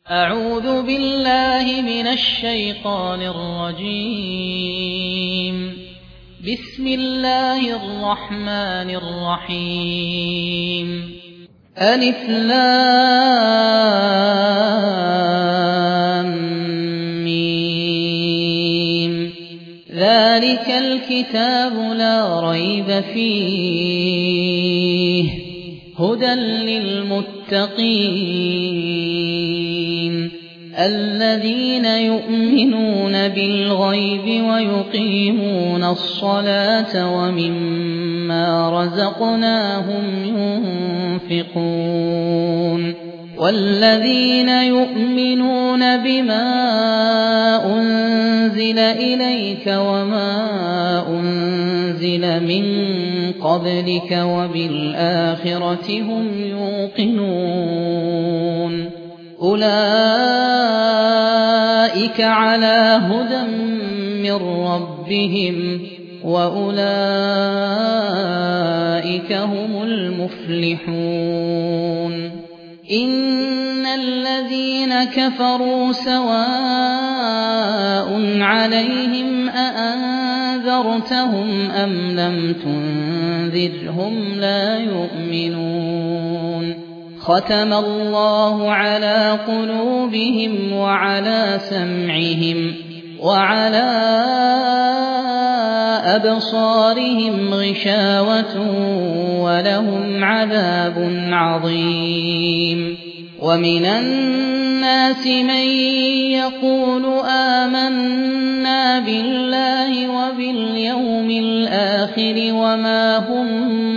أعوذ بالله من الشيطان الرجيم. بسم الله الرحمن الرحيم. ألف لام ميم. ذلك الكتاب لا ريب فيه هدى للمتقين الذين يؤمنون بالغيب ويقيمون الصلاة ومما رزقناهم ينفقون والذين يؤمنون بما أنزل إليك وما أنزل من قبلك وبالآخرة هم يوقنون أولئك على هدى من ربهم وأولئك هم المفلحون. إن الذين كفروا سواء عليهم أأنذرتهم أم لم تنذرهم لا يؤمنون. ختم الله على قلوبهم وعلى سمعهم وعلى أبصارهم غشاوة ولهم عذاب عظيم. ومن الناس من يقول آمنا بالله وباليوم الآخر وما هم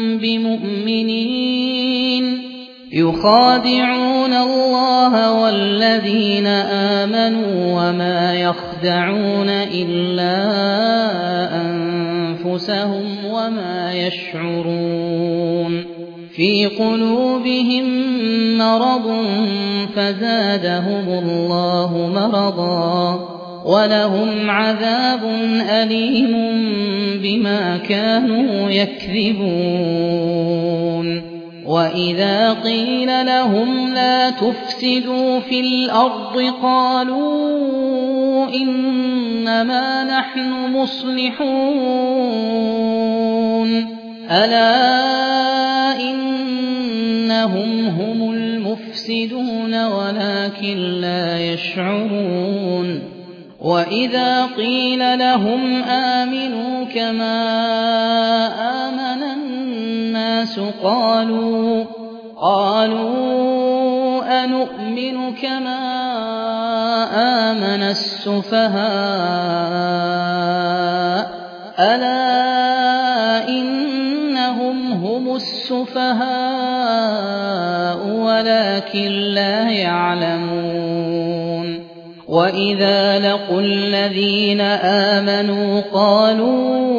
بمؤمنين يخادعون الله والذين آمنوا وما يخدعون إلا أنفسهم وما يشعرون. في قلوبهم مرض فزادهم الله مرضا ولهم عذاب أليم بما كانوا يكذبون. وإذا قيل لهم لا تفسدوا في الأرض قالوا إنما نحن مصلحون ألا إنهم هم المفسدون ولكن لا يشعرون. وإذا قيل لهم آمنوا كما آمن الناس قالوا أنؤمن كما آمن السفهاء ألا إنهم هم السفهاء ولكن لا يعلمون. وإذا لقوا الذين آمنوا قالوا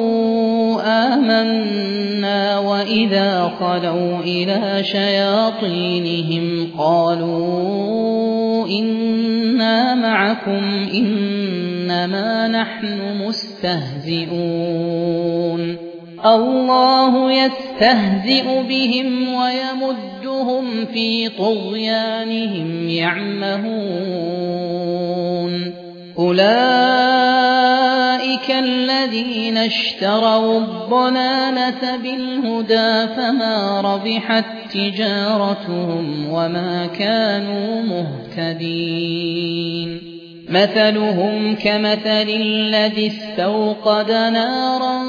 آمنا وإذا خلوا إلى شياطينهم قالوا إنا معكم إنما نحن مستهزئون. الله يستهزئ بهم ويمدهم في طغيانهم يعمهون. أولئك الذين اشتروا الضلالة بالهدى فما ربحت تجارتهم وما كانوا مهتدين. مثلهم كمثل الذي استوقد نارا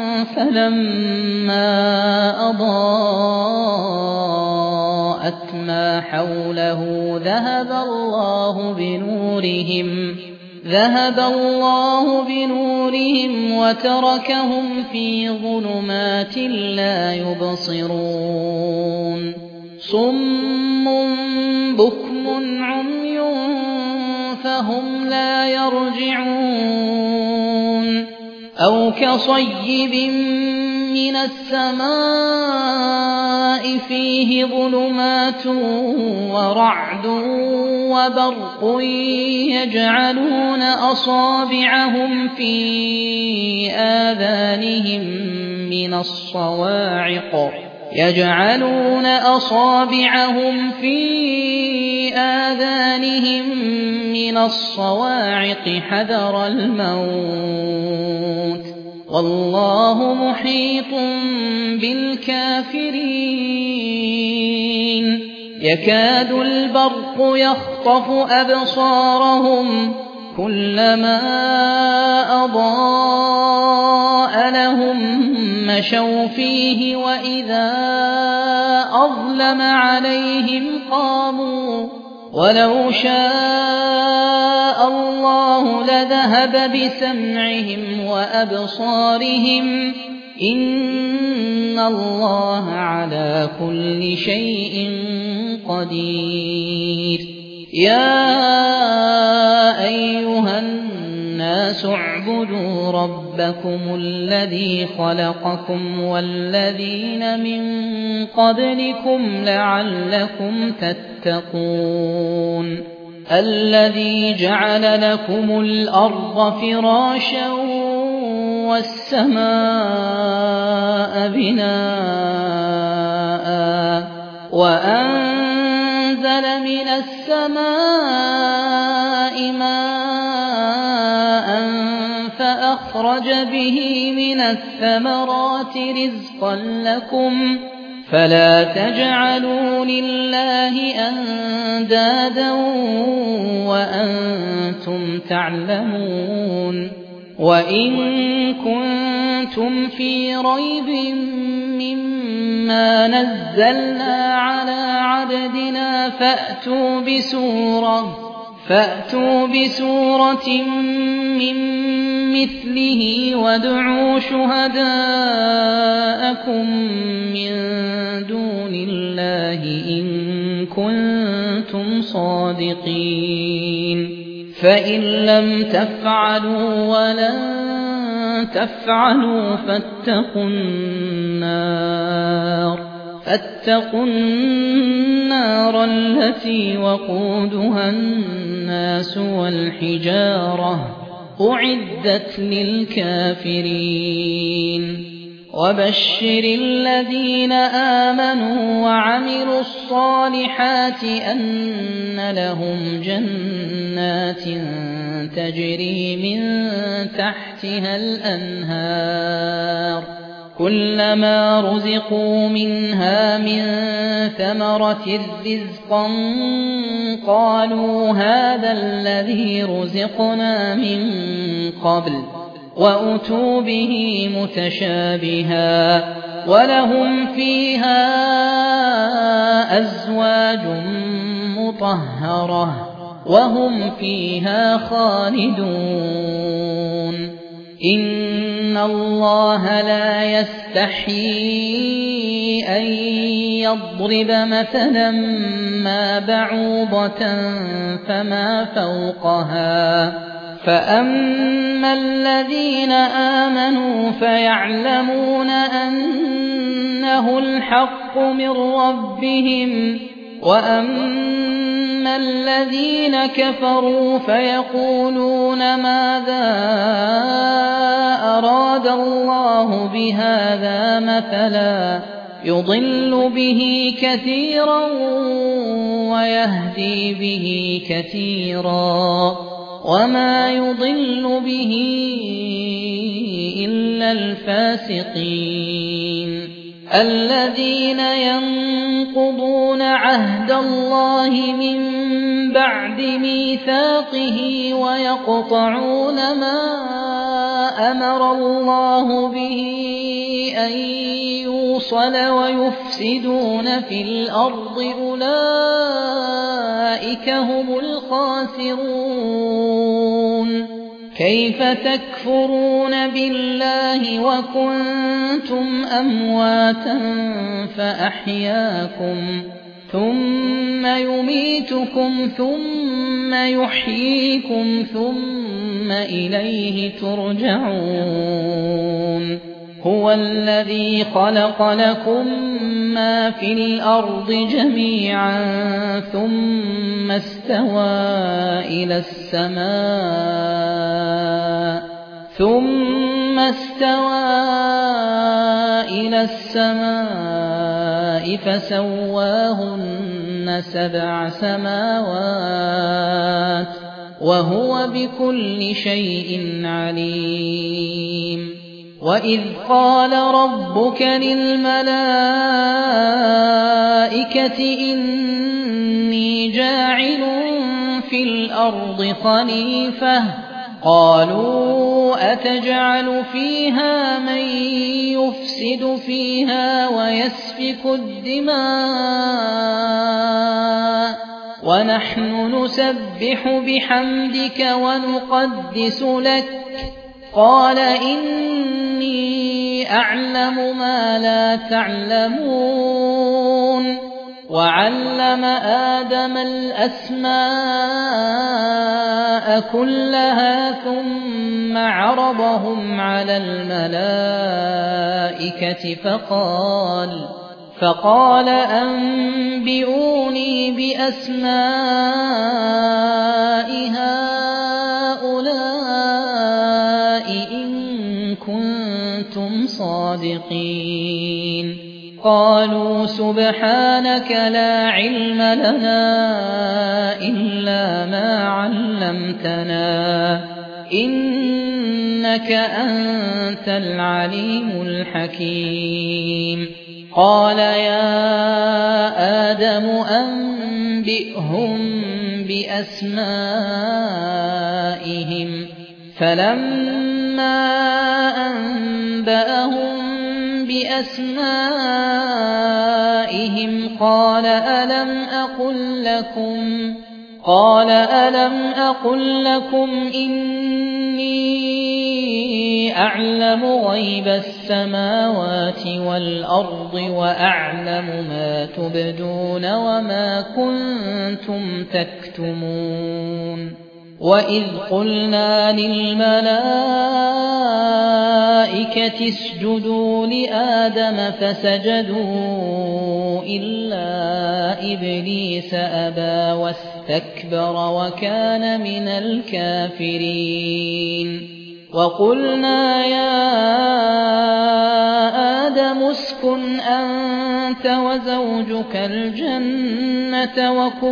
فلما أضاءت ما حوله ذهب الله بنورهم وتركهم في ظلمات لا يبصرون. صم بكم عمي فهم لا يرجعون. أو كصيب من السماء فيه ظلمات ورعد وبرق يجعلون أصابعهم في آذانهم من الصواعق يجعلون أصابعهم في آذانهم من الصواعق حذر الموت والله محيط بالكافرين يكاد البرق يخطف أبصارهم كلما أضاء لهم مشوا فيه وإذا أظلم عليهم قاموا ولو شاء الله لذهب بسمعهم وأبصارهم إن الله على كل شيء قدير يا أيها الناس اعبدوا ربكم الذي خلقكم والذين من قبلكم لعلكم تتقون الذي جعل لكم الأرض فراشا والسماء بناء وأنزل من السماء ماء فأخرج به من الثمرات رزقا لكم فلا تجعلوا لله أندادا وأنتم تعلمون وإن كنتم في ريب مما نزلنا على عبدنا فأتوا بسورة من مثله وادعوا شهداءكم من دون الله إن كنتم صادقين فإن لم تفعلوا ولن تفعلوا فاتقوا النار التي وقودها الناس والحجارة أعدت للكافرين وبشر الذين آمنوا وعملوا الصالحات أن لهم جنات تجري من تحتها الأنهار كلما رزقوا منها من ثمرة رزقا قالوا هذا الذي رزقنا من قبل وأتوا به متشابها ولهم فيها أزواج مطهرة وهم فيها خالدون إن الله لا يستحيي أن يضرب مثلا ما بعوضة فما فوقها فأما الذين آمنوا فيعلمون أنه الحق من ربهم وأما الذين كفروا فيقولون ماذا أراد الله بهذا مثلا يضل به كثيرا ويهدي به كثيرا وما يضل به إلا الفاسقين الذين ينقضون عهد الله من بعد ميثاقه ويقطعون ما أمر الله به أن يوصل ويفسدون في الأرض أولئك هم الخاسرون كيف تكفرون بالله وكنتم أمواتا فأحياكم ثم يميتكم ثم يحييكم ثم إليه ترجعون هو الذي خلق لكم ما في الأرض جميعا ثم استوى إلى السماء السماء فسواهن 7 سماوات وهو بكل شيء عليم وإذ قال ربك للملائكة إني جاعل في الأرض خليفة قالوا أتجعل فيها من يفسد فيها ويسفك الدماء ونحن نسبح بحمدك ونقدس لك قال إني أعلم ما لا تعلمون وعلم آدم الأسماء كلها ثم عرضهم على الملائكة فقال أنبئوني بأسماء هؤلاء إن كنتم صادقين قالوا سبحانك لا علم لنا إلا ما علمتنا إنك أنت العليم الحكيم قال يا آدم أنبئهم بأسمائهم فلما أنبأهم بأسمائهم قال ألم أقل لكم إني أعلم غيب السماوات والأرض وأعلم ما تبدون وما كنتم تكتمون وإذ قلنا للملائكة اسجدوا لآدم فسجدوا إلا إبليس أبى واستكبر وكان من الكافرين وقلنا يا آدم اسكن أنت وزوجك الجنة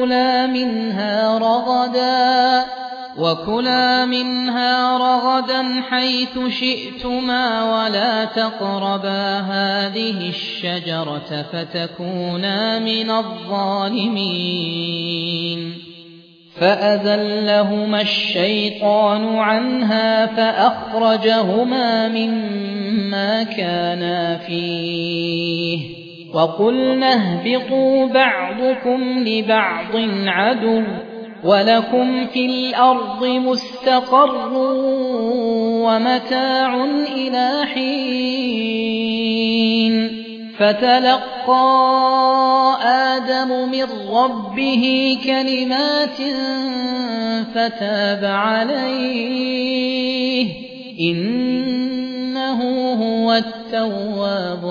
وكلا منها رغدا حيث شئتما ولا تقربا هذه الشجرة فتكونا من الظالمين فأزلهما الشيطان عنها فأخرجهما مما كانا فيه وقلنا اهبطوا بعضكم لبعض عدو ولكم في الأرض مستقر ومتاع إلى حين فتلقى آدم من ربه كلمات فتاب عليه إنه هو التواب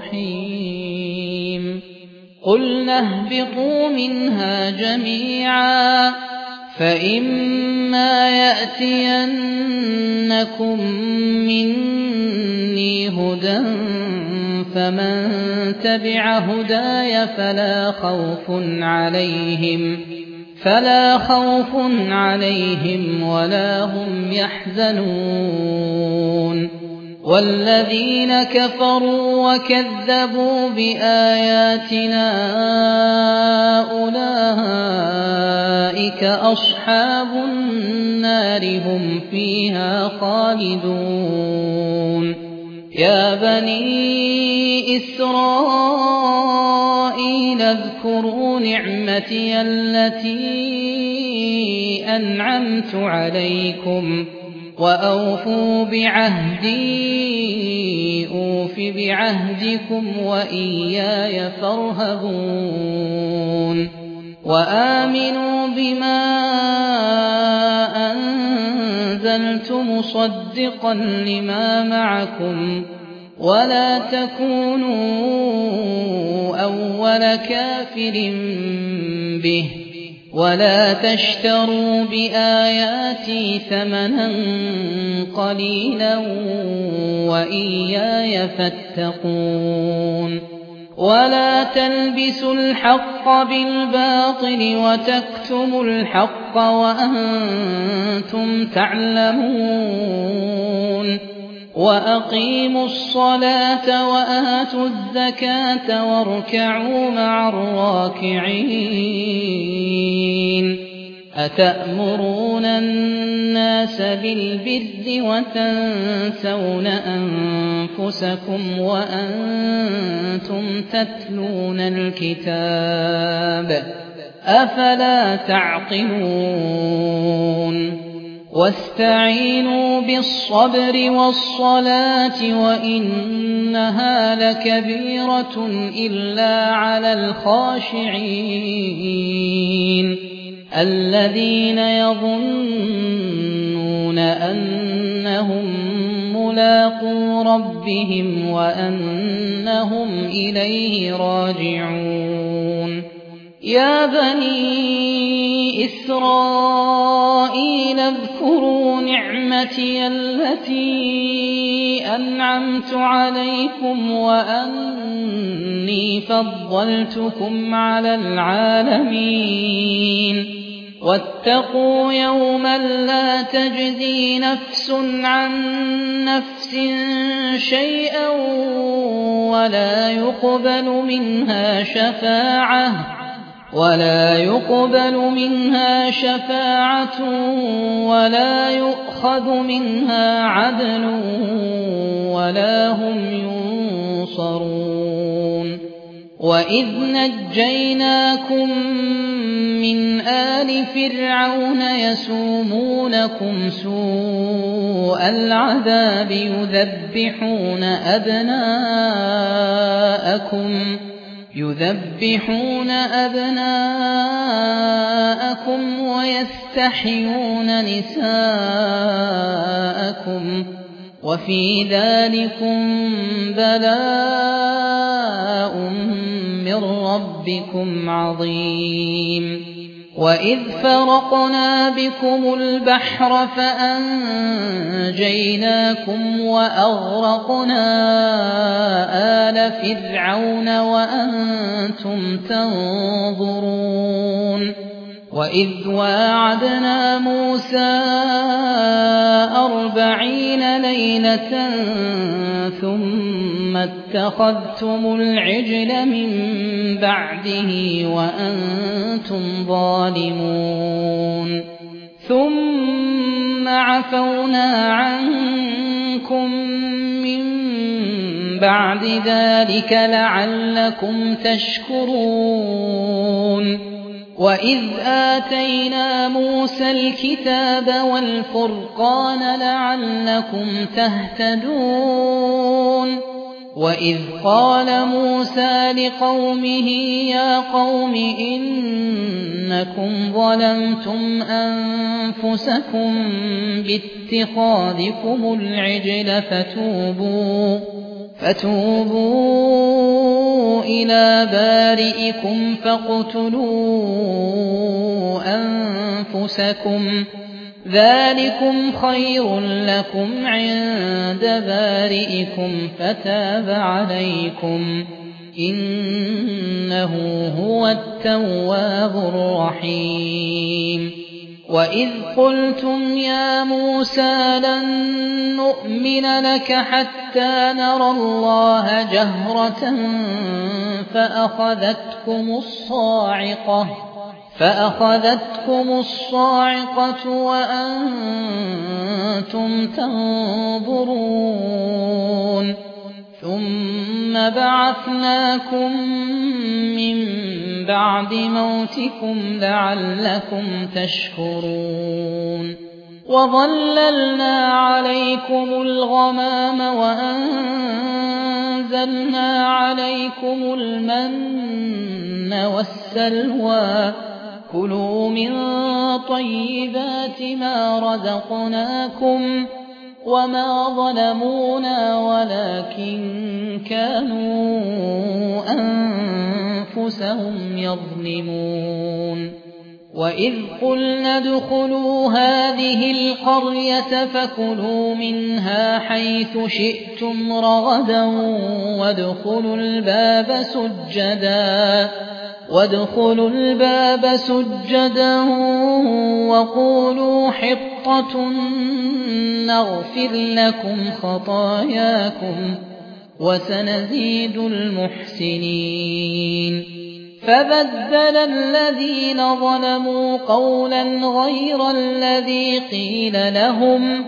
الرحيم قلنا اهبطوا منها جميعا فإما يأتينكم مني هدى فمن تبع هداي فلا خوف عليهم ولا هم يحزنون والذين كفروا وكذبوا بآياتنا أولئك أصحاب النار هم فيها خالدون يا بني إسرائيل اذكروا نعمتي التي أنعمت عليكم وأوفوا بعهدي أوف بعهدكم وإياي فارهبون وآمنوا بما أنزلت مصدقا لما معكم ولا تكونوا أول كافر به ولا تشتروا بآياتي ثمنا قليلا وإياي فاتقون ولا تلبسوا الحق بالباطل وتكتموا الحق وأنتم تعلمون وأقيموا الصلاة وآتوا الزكاة واركعوا مع الراكعين أتأمرون الناس بالبر وتنسون أنفسكم وأنتم تتلون الكتاب أفلا تعقلون واستعينوا بالصبر والصلاة وإنها لكبيرة إلا على الخاشعين الذين يظنون أنهم ملاقو ربهم وأنهم إليه راجعون يا بني إسرائيل اذكروا نعمتي التي أنعمت عليكم وأني فضلتكم على العالمين واتقوا يوما لا تجزي نفس عن نفس شيئا ولا يقبل منها شفاعة ولا يؤخذ منها عدل ولا هم ينصرون وإذ نجيناكم من آل فرعون يسومونكم سوء العذاب يذبحون أبناءكم ويستحيون نساءكم وفي ذلكم بلاء من ربكم عظيم وإذ فرقنا بكم البحر فأنجيناكم وأغرقنا آل فرعون وأنتم تنظرون وإذ واعدنا موسى 40 ليلة ثم اتخذتم العجل من بعده وأنتم ظالمون ثم عفونا عنكم من بعد ذلك لعلكم تشكرون وإذ آتينا موسى الكتاب والفرقان لعلكم تهتدون وإذ قال موسى لقومه يا قوم إنكم ظلمتم أنفسكم باتخاذكم العجل فتوبوا إلى بارئكم فاقتلوا أنفسكم ذلكم خير لكم عند بارئكم فتاب عليكم إنه هو التواب الرحيم وإذ قلتم يا موسى لن نؤمن لك حتى نرى الله جهرة فأخذتكم الصاعقة وأنتم تنظرون ثم بعثناكم من بعد موتكم لعلكم تشكرون وظللنا عليكم الغمام وأنزلنا عليكم المن والسلوى كلوا من طيبات ما رزقناكم وما ظلمونا ولكن كانوا أنفسهم يظلمون وإذ قلنا ادخلوا هذه القرية فكلوا منها حيث شئتم رغدا وادخلوا الباب سجدا وقولوا حطة نغفر لكم خطاياكم وسنزيد المحسنين فبدل الذين ظلموا قولا غير الذي قيل لهم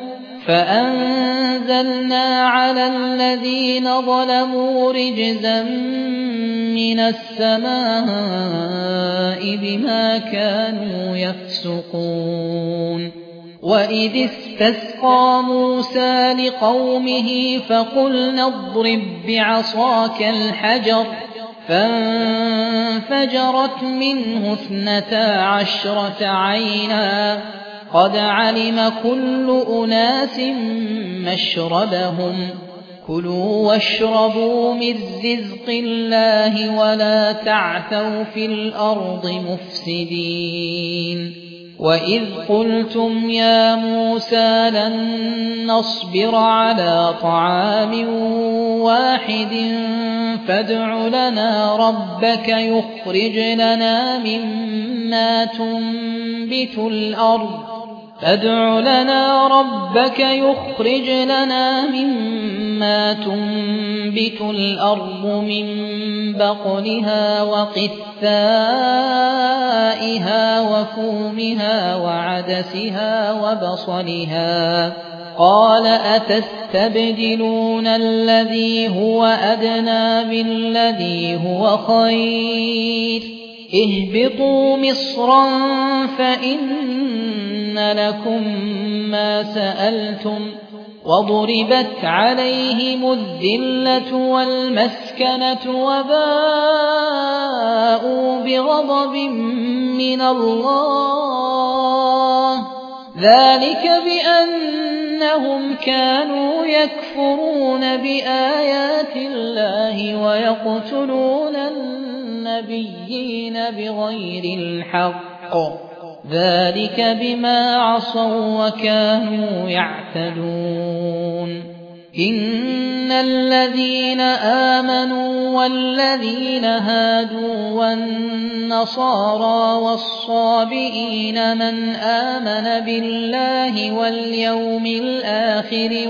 فأنزلنا على الذين ظلموا رجزا من السماء بما كانوا يفسقون وإذ استسقى موسى لقومه فقلنا اضرب بعصاك الحجر فانفجرت منه 12 عينا قد علم كل أناس مشربهم كلوا واشربوا من رزق الله ولا تعثوا في الأرض مفسدين وإذ قلتم يا موسى لن نصبر على طعام واحد فادع لنا ربك يخرج لنا مما تنبت الأرض من بقلها وقثائها وفومها وعدسها وبصلها قال أتستبدلون الذي هو أدنى بالذي هو خير اهبطوا مصرا فإن لكم ما سألتم وضربت عليهم الذلة والمسكنة وباءوا بغضب من الله ذلك بأنهم كانوا يكفرون بآيات الله ويقتلون النبيين بغير الحق ذلك بما عصوا وكانوا يعتدون إن الذين آمنوا والذين هادوا والنصارى والصابئين من آمن بالله واليوم الآخر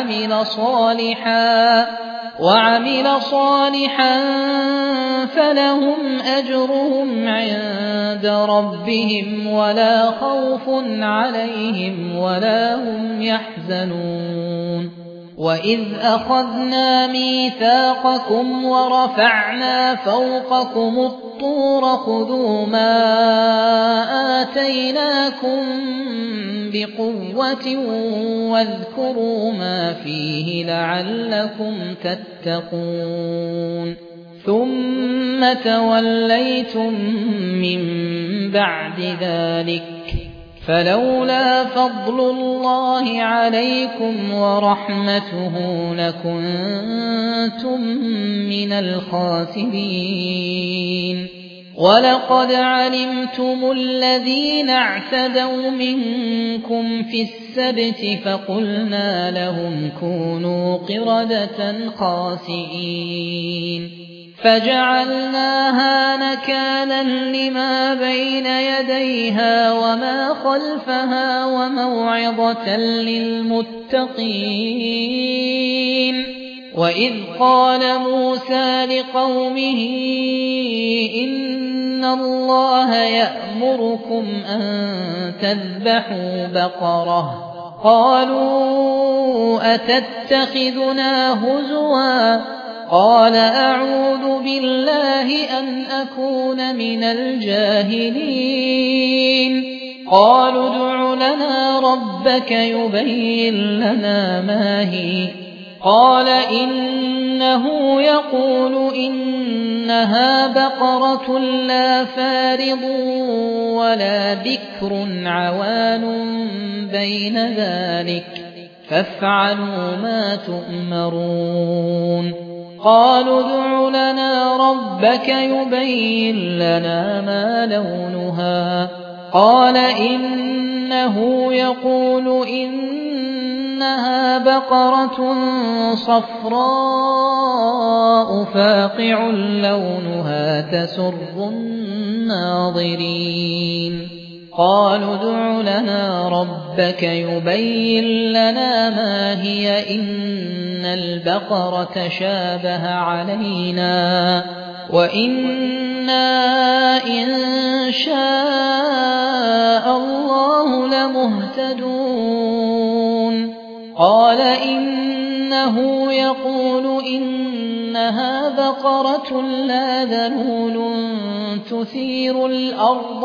وعمل صالحا فلهم أجرهم عند ربهم ولا خوف عليهم ولا هم يحزنون وإذ أخذنا ميثاقكم ورفعنا فوقكم الطور خذوا ما آتيناكم بقوة واذكروا ما فيه لعلكم تتقون ثم توليتم من بعد ذلك فلولا فضل الله عليكم ورحمته لكنتم من الخاسرين ولقد علمتم الذين اعتدوا منكم في السبت فقلنا لهم كونوا قردة خاسئين فجعلناها نكالا لما بين يديها وما خلفها وموعظة للمتقين وإذ قال موسى لقومه إن الله يأمركم أن تذبحوا بقرة قالوا أتتخذنا هزوا قال أعوذ بالله أن أكون من الجاهلين قالوا ادع لنا ربك يبين لنا ما هي قال إنه يقول إنها بقرة لا فارض ولا بكر عوان بين ذلك فافعلوا ما تؤمرون قالوا ادع لنا ربك يبين لنا ما لونها قال إنه يقول إنها بقرة صفراء فاقع لونها تسر الناظرين قالوا ادع لنا ربك يبين لنا ما هي إن البقرة شابه علينا وإنا إن شاء الله لمهتدون قال إنه يقول إنها بقرة لا ذلول تثير الأرض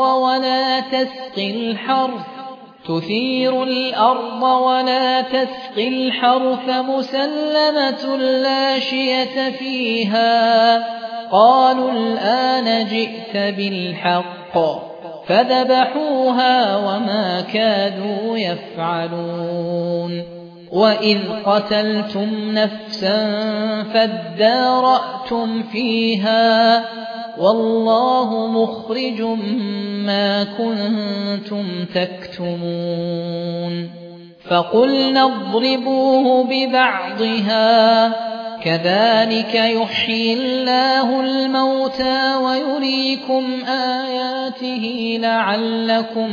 ولا تسقي الحرث مسلمة لا شية فيها قالوا الآن جئت بالحق فذبحوها وما كادوا يفعلون وإذ قتلتم نفسا فادارأتم فيها والله مخرج ما كنتم تكتمون فقلنا اضربوه ببعضها كذلك يحيي الله الموتى ويريكم آياته لعلكم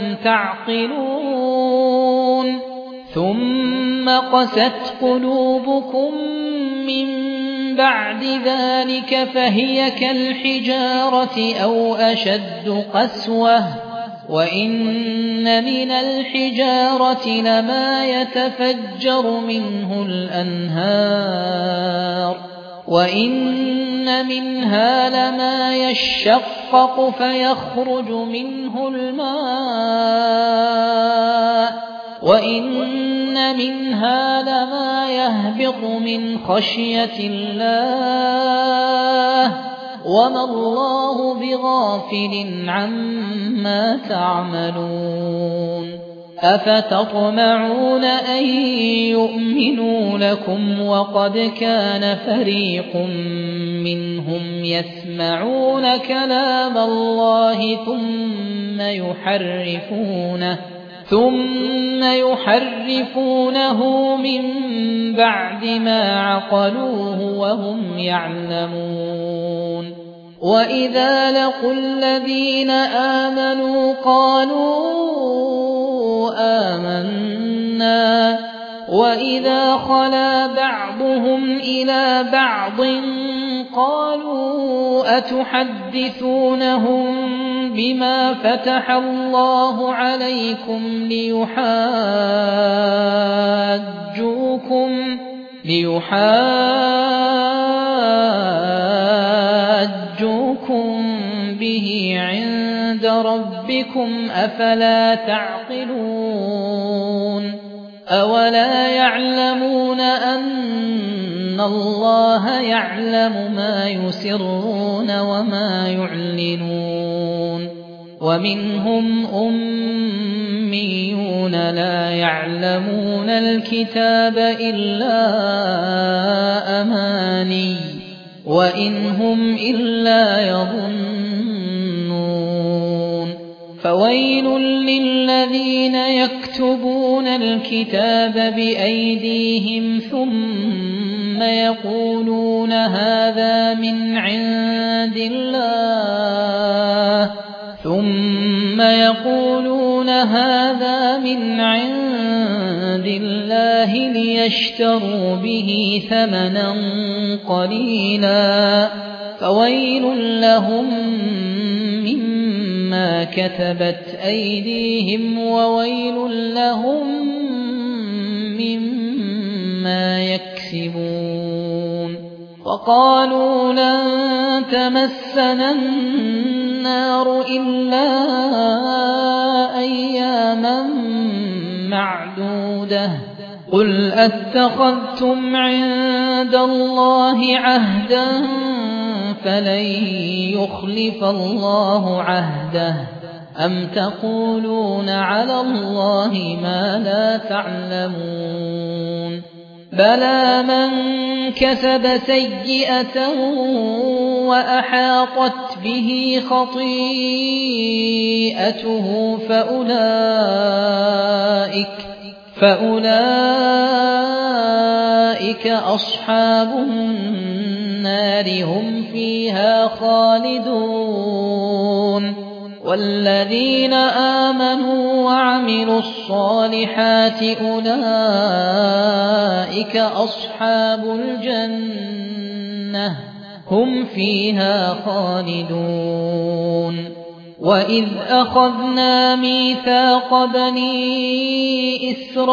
تعقلون ثم قست قلوبكم من بعد ذلك فهي كالحجارة أو أشد قسوة وإن من الحجارة لما يتفجر منه الأنهار وإن منها لما يشقق فيخرج منه الماء وإن منها لما يهبط من خشية الله وما الله بغافل عما تعملون أفتطمعون أن يؤمنوا لكم وقد كان فريق منهم يسمعون كلام الله ثم يحرفونه من بعد ما عقلوه وهم يعلمون وإذا لقوا الذين آمنوا قالوا آمنا وإذا خلا بعضهم إلى بعض قالوا أتحدثونهم بما فتح الله عليكم ليحاجوكم به عند ربكم أفلا تعقلون أولا يعلمون أن الله يعلم ما يسرون وما يعلنون ومنهم أميون لا يعلمون الكتاب إلا أماني وإن هم إلا يظنون فويل للذين يكتبون الكتاب بأيديهم ثم يقولون هذا من عند الله ليشتروا به ثمنا قليلا فويل لهم مما كتبت أيديهم وويل لهم مما يكسبون وقالوا لن تمسنا النار إلا أياما معدودة قل أتخذتم عند الله عهدا فلن يخلف الله عهده أم تقولون على الله ما لا تعلمون بلى من كسب سيئة وأحاطت به خطيئته فأولئك أصحاب النار هم فيها خالدون والذين آمنوا وعملوا الصالحات أولئك أصحاب الجنة هم فيها خالدون وإذ أخذنا ميثاق بني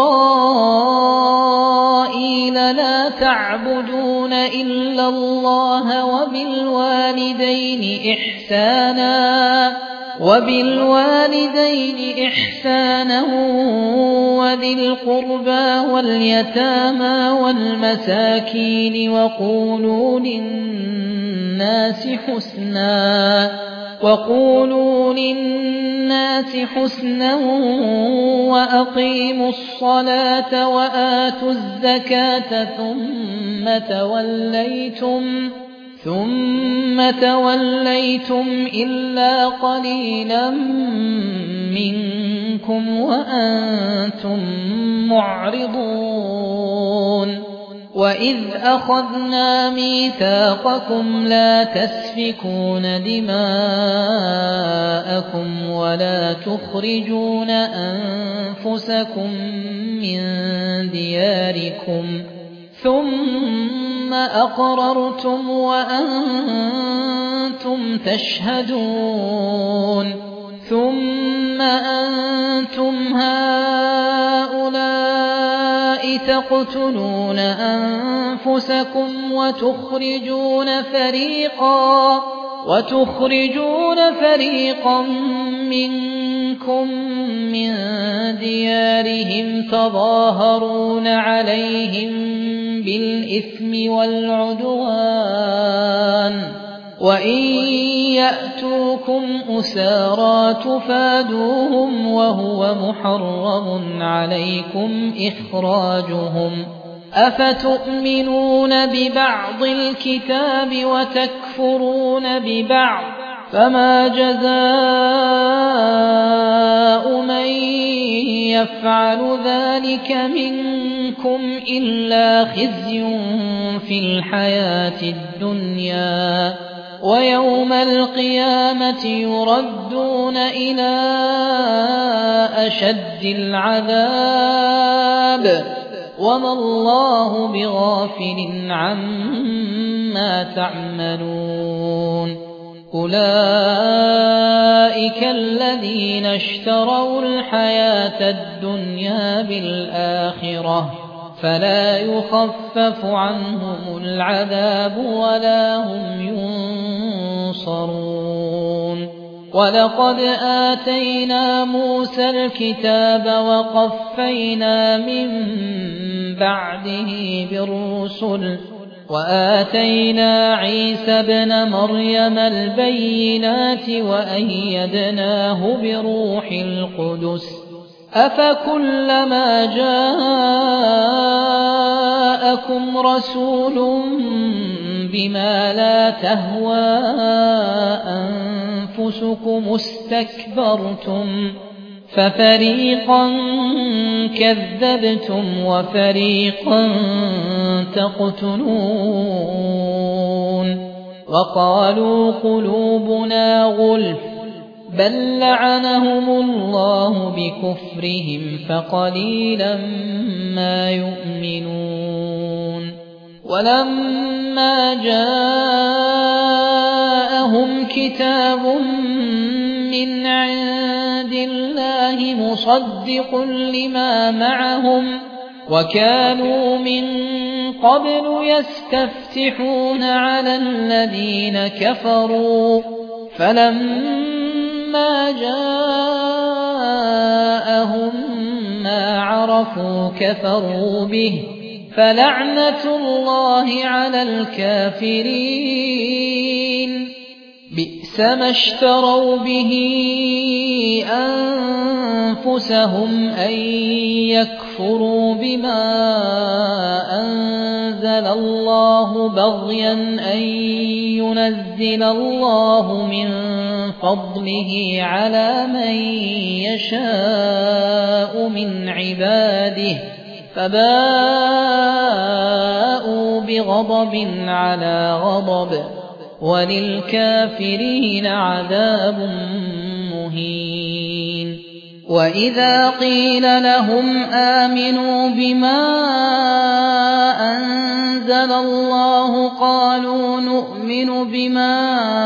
إسرائيل لا تعبدون إلا الله وبالوالدين إحسانا وذي القربى واليتامى والمساكين وقولوا للناس حسنا وأقيموا الصلاة وآتوا الزكاة ثم توليتم إلا قليلا منكم وأنتم معرضون وإذ أخذنا ميثاقكم لا تسفكون دماءكم ولا تخرجون أنفسكم من دياركم ثم أقررتم وأنتم تشهدون ثم أنتم هؤلاء تقتلون أنفسكم وتخرجون فريقا منكم من ديارهم تظاهرون عليهم بالإثم والعدوان وإن يأتوكم أسارى تفادوهم وهو محرم عليكم إخراجهم أفتؤمنون ببعض الكتاب وتكفرون ببعض فما جزاء من يفعل ذلك منكم إلا خزي في الحياة الدنيا ويوم القيامة يردون إلى أشد العذاب وما الله بغافل عما تعملون أولئك الذين اشتروا الحياة الدنيا بالآخرة فلا يخفف عنهم العذاب ولا هم ينصرون ولقد آتينا موسى الكتاب وقفينا من بعده بالرسل وآتينا عيسى ابن مريم البينات وأيدناه بروح القدس أفكلما جاءكم رسول بما لا تهوى أنفسكم استكبرتم ففريقا كذبتم وفريقا تقتلون وقالوا قلوبنا غلف بل لعنهم الله بكفرهم فقليلا ما يؤمنون ولما جاءهم كتاب من عند الله مصدق لما معهم وكانوا من قبل يستفتحون على الذين كفروا فلما جاءهم ما عرفوا كفروا به فلعنة الله على الكافرين بئس ما اشتروا به أنفسهم أن يكفروا بما أنزل الله بغيا أن ينزل الله من فضله على من يشاء من عباده فباءوا بغضب على غضب وللكافرين عذاب مهين. وإذا قيل لهم آمنوا بما أنزل الله قالوا نؤمن بما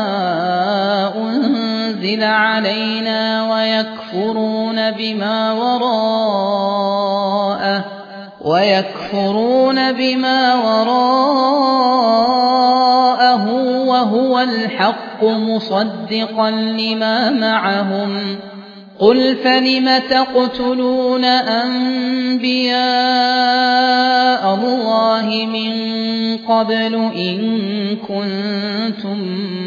أنزل علينا ويكفرون بما وراءه وهو الحق مصدقا لما معهم قل فلم تقتلون أنبياء الله من قبل إن كنتم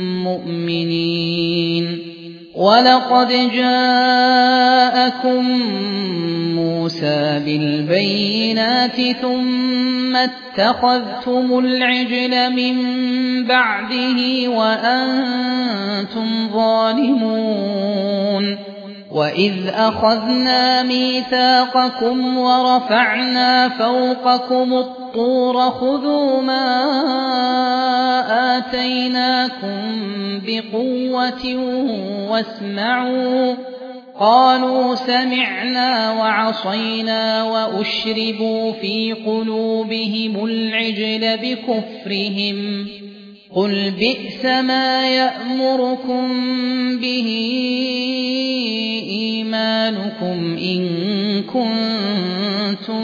مؤمنين ولقد جاءكم موسى بالبينات ثم اتخذتم العجل من بعده وأنتم ظالمون وإذ أخذنا ميثاقكم ورفعنا فوقكم الطور خذوا ما آتيناكم بقوة واسمعوا قالوا سمعنا وعصينا وأشربوا في قلوبهم العجل بكفرهم قل بئس ما يأمركم به إيمانكم إن كنتم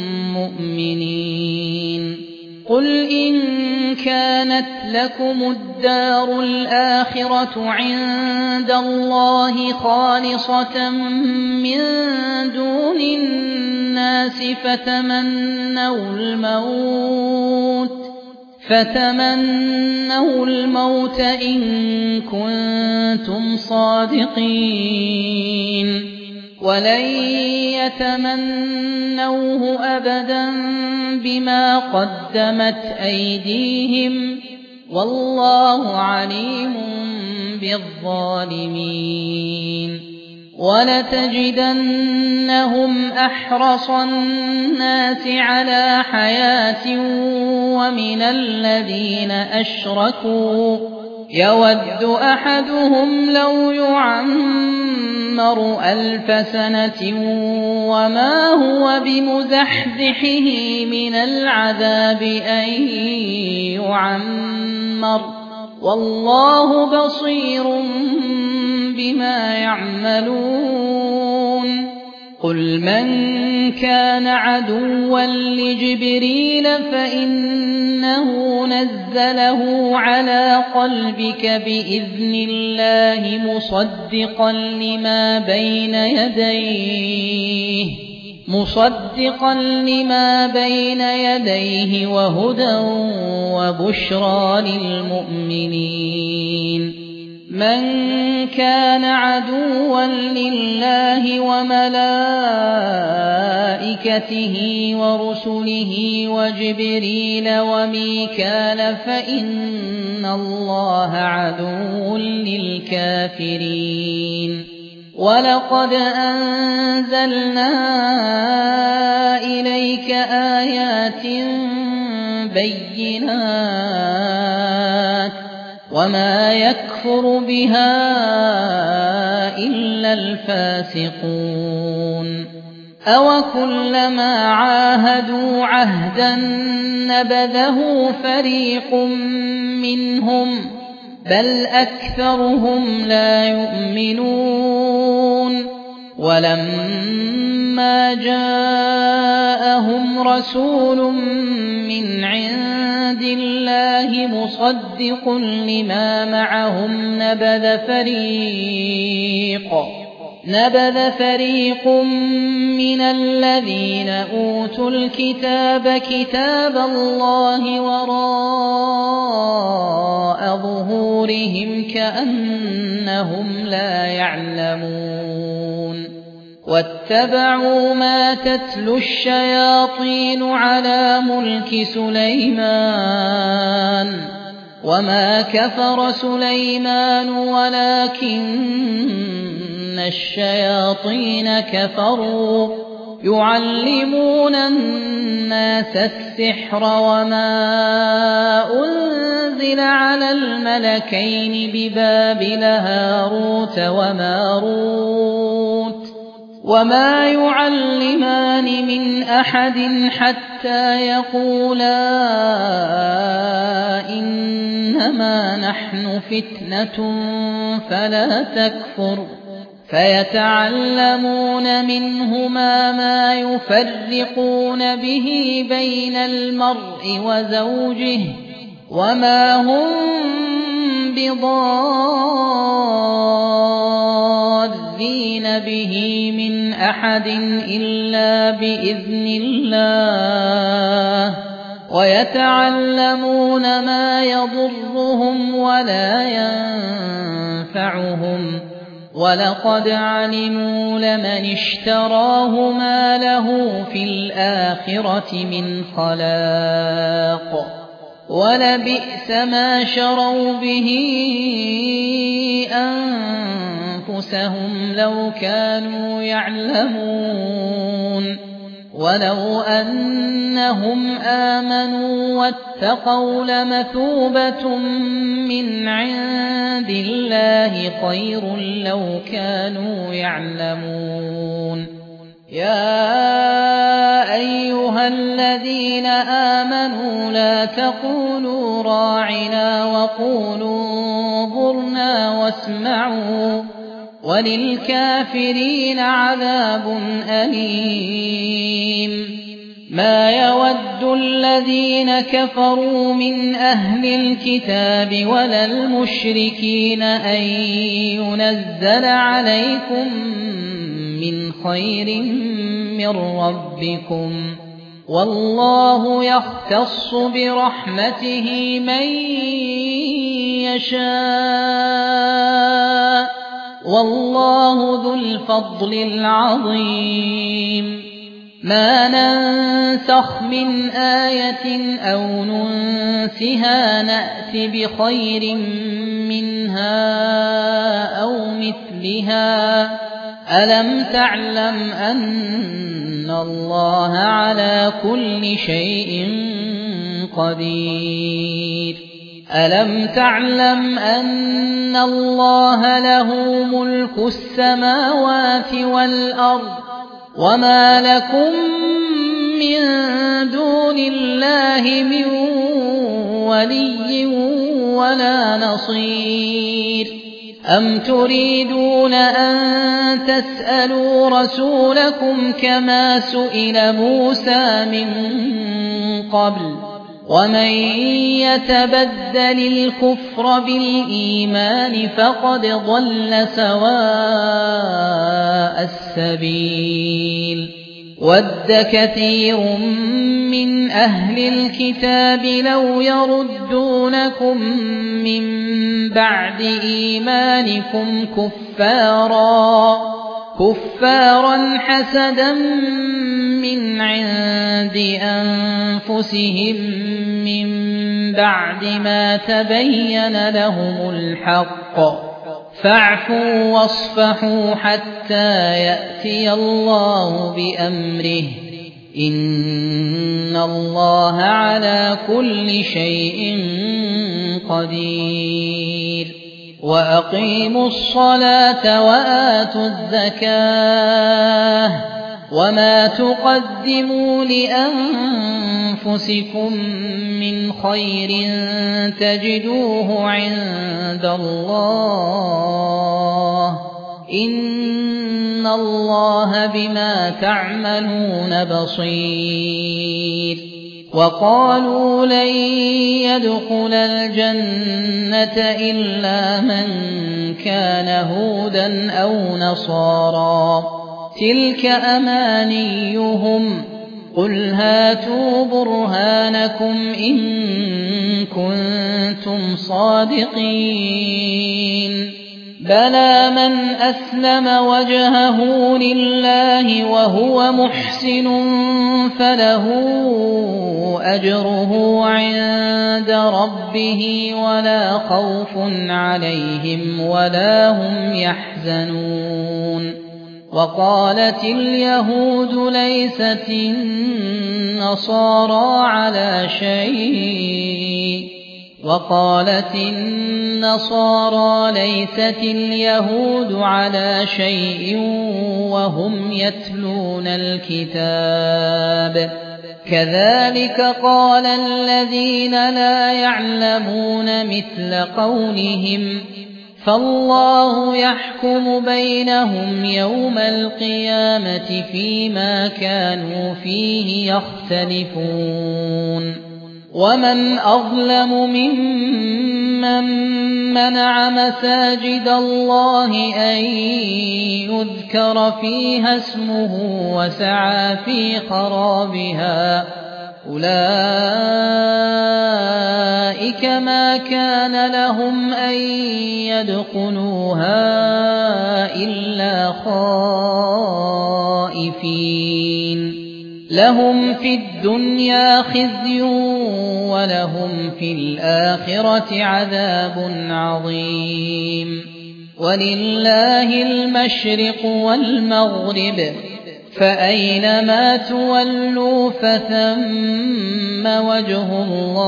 مؤمنين قل إن كانت لكم الدار الآخرة عند الله خالصة من دون الناس فتمنوا الموت إن كنتم صادقين ولن يتمنوه أبدا بما قدمت أيديهم والله عليم بالظالمين ولتجدنهم أحرص الناس على حياة ومن الذين أشركوا يود أحدهم لو يعمر 1000 سنة وما هو بمزحزحه من العذاب أن يعمر والله بصير بما يعملون قل من كان عدوا لجبريل فإنه نزله على قلبك بإذن الله مصدقا لما بين يديه وهدى وبشرى للمؤمنين من كان عدوا لله وملائكته ورسله وجبريل وميكال فإن الله عدو للكافرين ولقد أنزلنا إليك آيات بينات وما يكفر بها إلا الفاسقون أوكلما عاهدوا عهدا نبذه فريق منهم بل أكثرهم لا يؤمنون ولما جاءهم رسول من عند الله مصدق لما معهم نبذ فريق من الذين أوتوا الكتاب كتاب الله وراء ظهورهم كأنهم لا يعلمون واتبعوا ما تتلو الشياطين على ملك سليمان وما كفر سليمان ولكن الشياطين كفروا يعلمون الناس السحر وما أنزل على الملكين ببابل هاروت وماروت وما يعلمان من أحد حتى يقولا إنما نحن فتنة فلا تكفر فيتعلمون منهما ما يفرقون به بين المرء وزوجه وما هم بضارين به من أحد إلا بإذن الله ويتعلمون ما يضرهم ولا ينفعهم ولقد علموا لمن اشتراه ما له في الآخرة من خلاق ولبئس ما شروا به أنفسهم لو كانوا يعلمون ولو أنهم آمنوا واتقوا لمثوبة من عند الله خير لو كانوا يعلمون يا أيها الذين آمنوا لا تقولوا راعنا وقولوا انظرنا واسمعوا وللكافرين عذاب أليم ما يود الذين كفروا من أهل الكتاب ولا المشركين أن ينزل عليكم من خير من ربكم والله يختص برحمته من يشاء والله ذو الفضل العظيم ما ننسخ من آية أو ننسها نأت بخير منها أو مثلها ألم تعلم أن الله على كل شيء قدير ألم تعلم أن الله له ملك السماوات والأرض وما لكم من دون الله من ولي ولا نصير أم تريدون أن تسألوا رسولكم كما سئل موسى من قبل ومن يتبدل الكفر بالإيمان فقد ضل سواء السبيل ود كثير من أهل الكتاب لو يردونكم من بعد إيمانكم كفارا حسدا من عند أنفسهم من بعد ما تبين لهم الحق فاعفوا واصفحوا حتى يأتي الله بأمره إن الله على كل شيء قدير وأقيموا الصلاة وآتوا الزكاة وما تقدموا لأنفسكم من خير تجدوه عند الله إن الله بما تعملون بصير وقالوا لن يدخل الجنة إلا من كان هودا أو نصارى تلك أمانيهم قل هاتوا برهانكم إن كنتم صادقين بلى من أسلم وجهه لله وهو محسن فله أجره عند ربه ولا خوف عليهم ولا هم يحزنون وقالت اليهود ليست النصارى على شيء وقالت النصارى ليست اليهود على شيء وهم يتلون الكتاب كذلك قال الذين لا يعلمون مثل قولهم فالله يحكم بينهم يوم القيامة فيما كانوا فيه يختلفون ومن أظلم ممن منع مساجد الله أن يذكر فيها اسمه وسعى في خرابها أولئك ما كان لهم أن يدخلوها إلا خائفين لهم في الدنيا خزي ولهم في الآخرة عذاب عظيم ولله المشرق والمغرب فأينما تولوا فثم وجه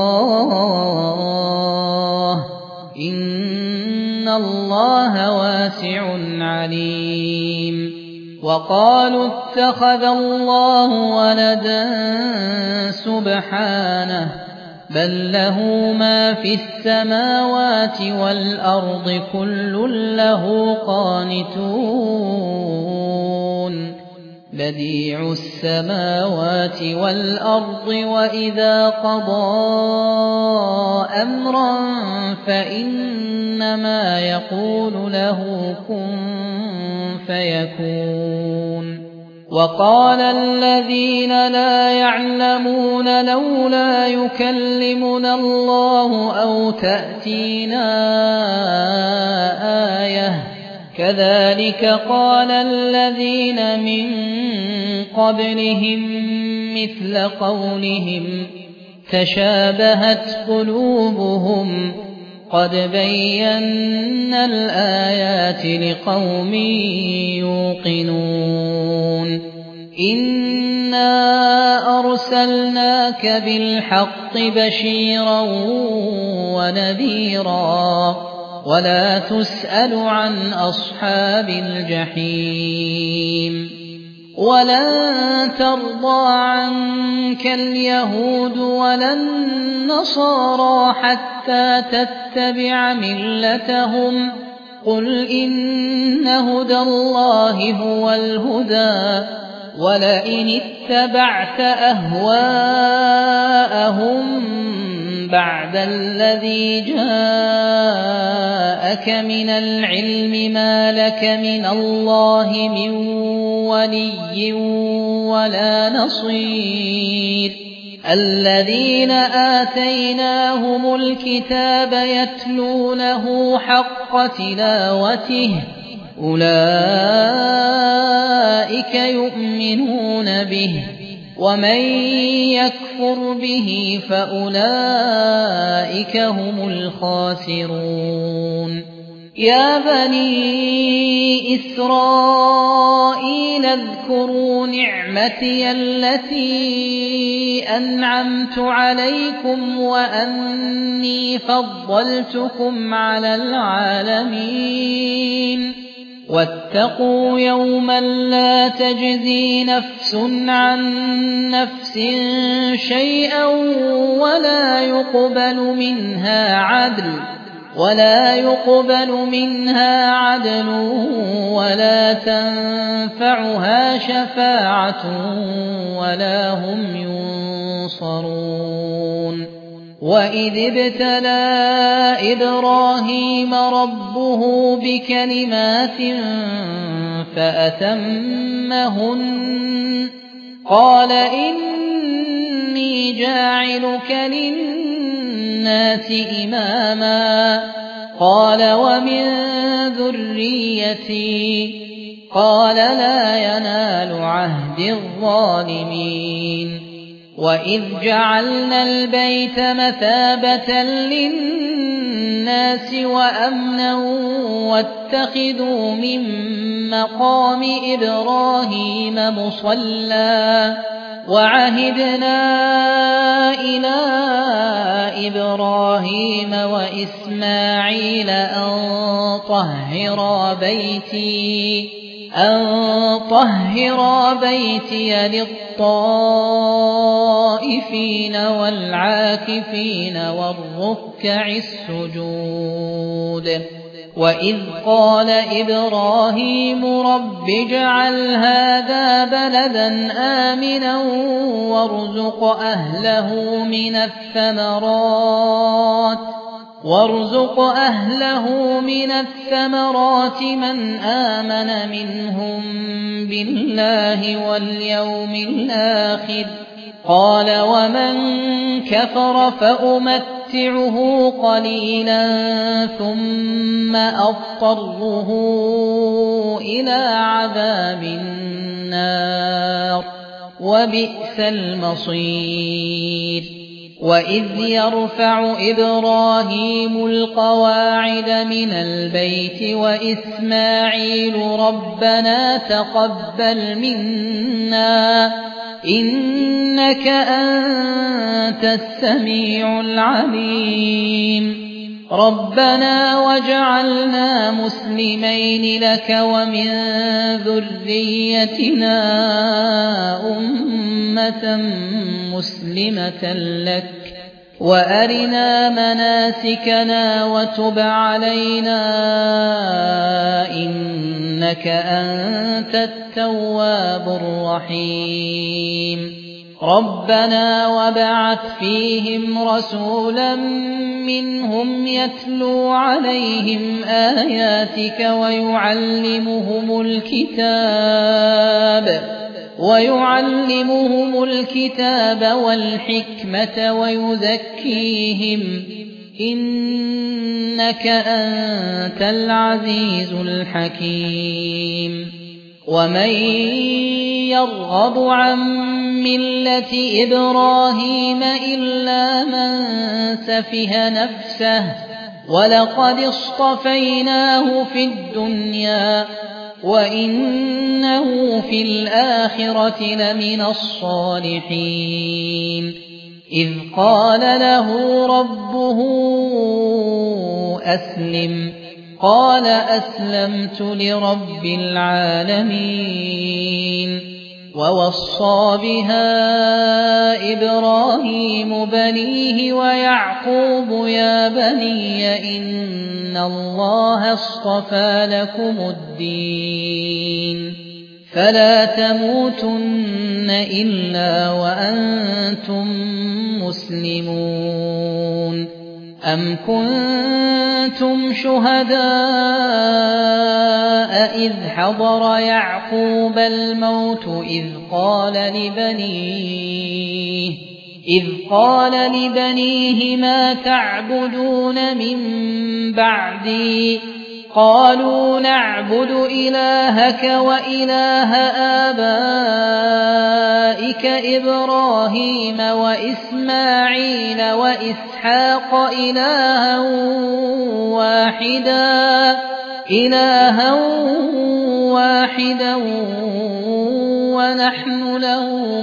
الله إن الله واسع عليم وقالوا اتخذ الله ولدا سبحانه بل له ما في السماوات والأرض كل له قانتون بديع السماوات والأرض وإذا قضى أمرا فإنما يقول له كن فيكون وقال الذين لا يعلمون لولا يكلمنا الله أو تأتينا آية كذلك قال الذين من قبلهم مثل قولهم تشابهت قلوبهم قد بينا الآيات لقوم يوقنون إنا أرسلناك بالحق بشيرا ونذيرا ولا تسأل عن أصحاب الجحيم ولن ترضى عنك اليهود ولا النصارى حتى تتبع ملتهم قل إن هدى الله هو الهدى ولئن اتبعت أهواءهم بعد الذي جاءك من العلم ما لك من الله من ولي ولا نصير الذين آتيناهم الكتاب يتلونه حق تلاوته أولئك يؤمنون به ومن يكفر به فأولئك هم الخاسرون يا بني إسرائيل اذكروا نعمتي التي أنعمت عليكم وأني فضلتكم على العالمين واتقوا يوما لا تجزي نفس عن نفس شيئا ولا يقبل منها عدل ولا تنفعها شفاعة ولا هم ينصرون وإذ ابتلى إبراهيم ربه بكلمات فأتمهن قال إني جاعلك للناس إماما قال ومن ذريتي قال لا ينال عهد الظالمين وإذ جعلنا البيت مثابة للناس وأمنا واتخذوا من مقام إبراهيم مصلى وعهدنا إلى إبراهيم وإسماعيل أن طهرا بيتي للطائفين والعاكفين والركع السجود وإذ قال إبراهيم رب اجعل هذا بلدا آمنا وارزق أهله من الثمرات من آمن منهم بالله واليوم الآخر قال ومن كفر فأمتعه قليلا ثم أضطره إلى عذاب النار وبئس المصير وإذ يرفع إبراهيم القواعد من البيت وإسماعيل ربنا تقبل منا إنك أنت السميع العليم ربنا واجعلنا مسلمين لك ومن ذريتنا أمة مسلمة لك وأرنا مناسكنا وتب علينا إنك أنت التواب الرحيم ربنا وابعث فيهم رسولا منهم يتلو عليهم آياتك ويعلمهم الكتاب والحكمة ويزكيهم إنك أنت العزيز الحكيم ومن يرغب عن ملة إبراهيم إلا من سفه نفسه ولقد اصطفيناه في الدنيا وإنه في الآخرة لمن الصالحين إذ قال له ربه أسلم قال أسلمت لرب العالمين ووصى بها إبراهيم بنيه ويعقوب يا بني إن الله اصطفى لكم الدين فلا تموتن إلا وأنتم مسلمون أم كنتم شهداء إذ حضر يعقوب الموت إذ قال لبنيه ما تعبدون من بعدي قالوا نعبد إلهك وإله آبائك إبراهيم وإسماعيل وإسحاق إلها واحدا ونحن له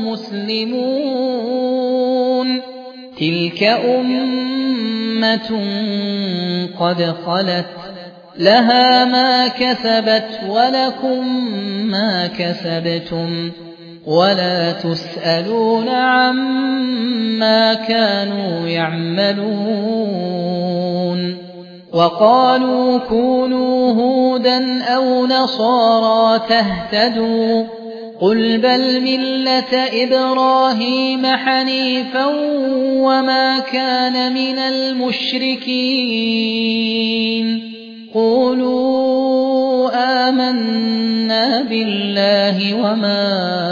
مسلمون تلك أمة قد خلت لها ما كسبت ولكم ما كسبتم ولا تسألون عما كانوا يعملون وقالوا كونوا هودا أو نصارى تهتدوا قل بل ملة إبراهيم حنيفا وما كان من المشركين قولوا آمنا بالله وما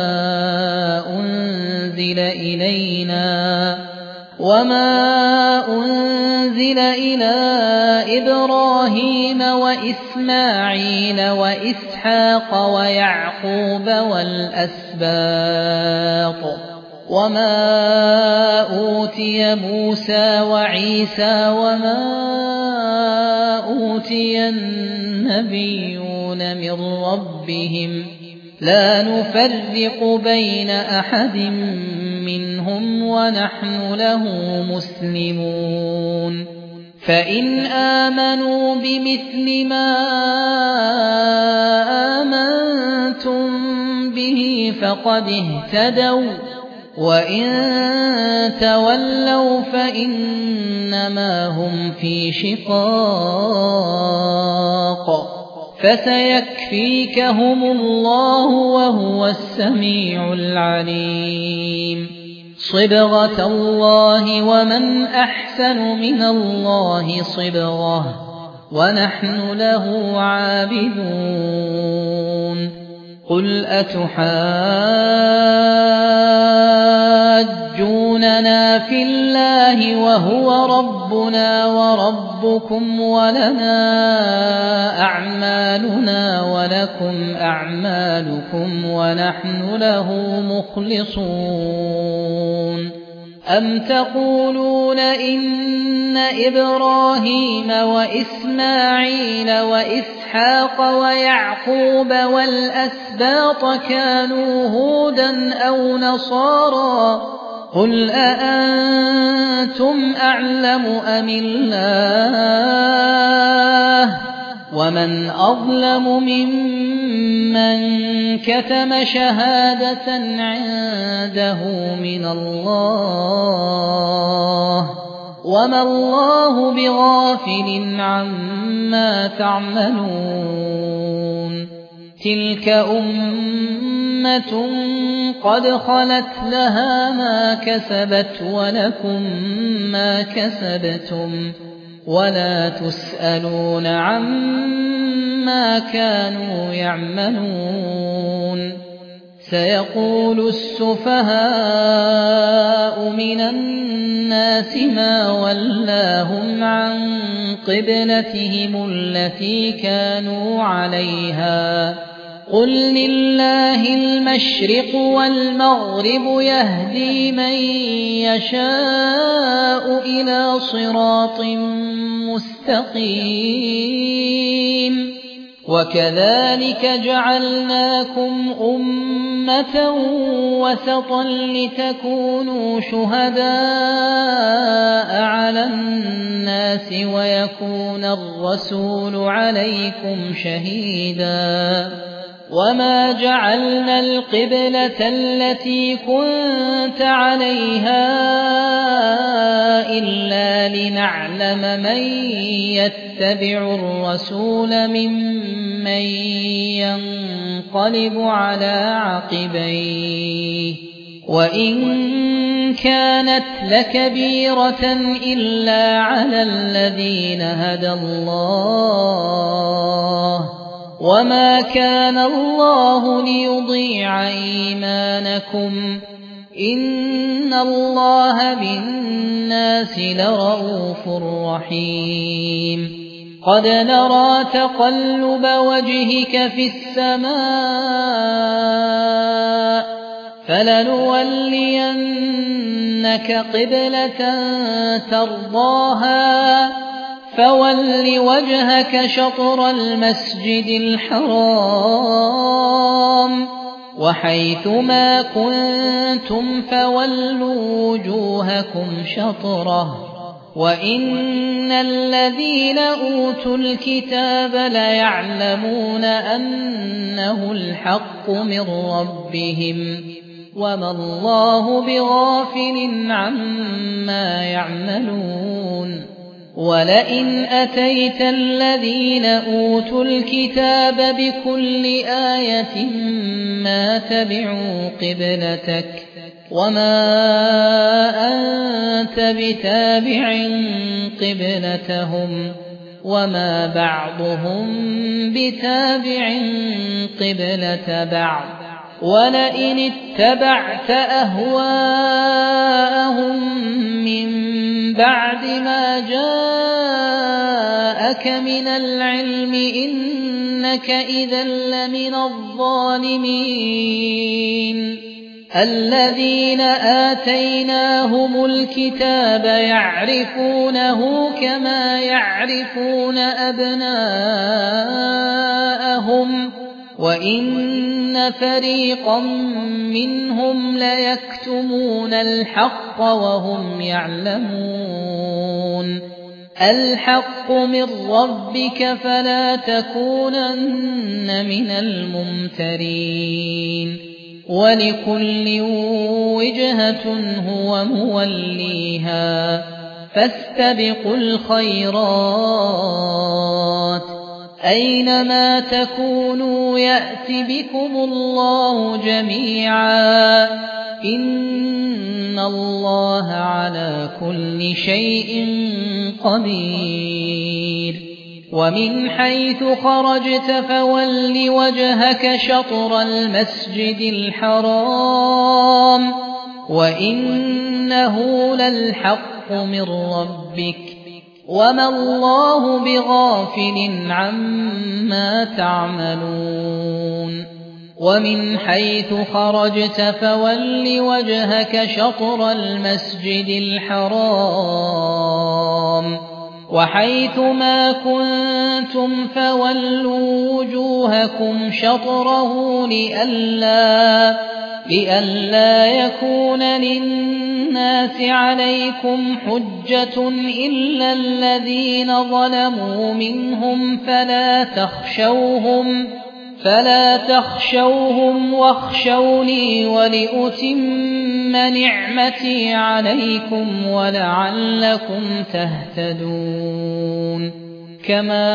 أنزل إلى إبراهيم وإسماعيل وإسحاق ويعقوب والأسباط وما أوتي موسى وعيسى وما أوتي النبيون من ربهم لا نفرق بين أحد منهم ونحن له مسلمون فإن آمنوا بمثل ما آمنتم به فقد اهتدوا وإن تولوا فإنما هم في شقاق فسيكفيكهم الله وهو السميع العليم صبغة الله ومن أحسن من الله صبغة ونحن له عابدون قل أتحاجوننا في الله وهو ربنا وربكم ولنا أعمالنا ولكم أعمالكم ونحن له مخلصون أم تقولون إن إبراهيم وإسماعيل وإسحاق ويعقوب والأسباط كانوا هودا أو نصارى قل أأنتم أعلم أم الله ومن أظلم ممن كتم شهادة عنده من الله وما الله بغافل عما تعملون تلك أمة قد خلت لها ما كسبت ولكم ما كسبتم ولا تسألون عما كانوا يعملون سيقول السفهاء من الناس ما ولاهم عن قبلتهم التي كانوا عليها قل لله المشرق والمغرب يهدي من يشاء إلى صراط مستقيم وكذلك جعلناكم أمة وسطا لتكونوا شهداء على الناس ويكون الرسول عليكم شهيدا وما جعلنا القبلة التي كنت عليها إلا لنعلم من يتبع الرسول ممن ينقلب على عقبيه وإن كانت لكبيرة إلا على الذين هدى الله وما كان الله ليضيع إيمانكم إن الله بالناس لرءوف رحيم قد نرى تقلب وجهك في السماء فلنولينك قبلة ترضاها فول وجهك شطر المسجد الحرام وحيث ما كنتم فولوا وجوهكم شطره وإن الذين أوتوا الكتاب ليعلمون أنه الحق من ربهم وما الله بغافل عما يعملون ولئن أتيت الذين أوتوا الكتاب بكل آية ما تبعوا قبلتك وما أنت بتابع قبلتهم وما بعضهم بتابع قبلة بعض ولئن اتبعت أهواءهم من بعد ما جاءك من العلم إنك إذا لمن الظالمين الذين آتيناهم الكتاب يعرفونه كما يعرفون أبناءهم وإن فريقا منهم ليكتمون الحق وهم يعلمون الحق من ربك فلا تكونن من الممترين ولكل وجهة هو موليها فاستبقوا الخيرات أينما تكونوا يأت بكم الله جميعا إن الله على كل شيء قدير ومن حيث خرجت فول وجهك شطر المسجد الحرام وإنه للحق من ربك وما الله بغافل عما تعملون ومن حيث خرجت فول وجهك شطر المسجد الحرام وحيث ما كنتم فولوا وجوهكم شطره لئلا يكون للناس عليكم حجة إلا الذين ظلموا منهم فلا تخشوهم واخشوني ولأتم نعمتي عليكم ولعلكم تهتدون كما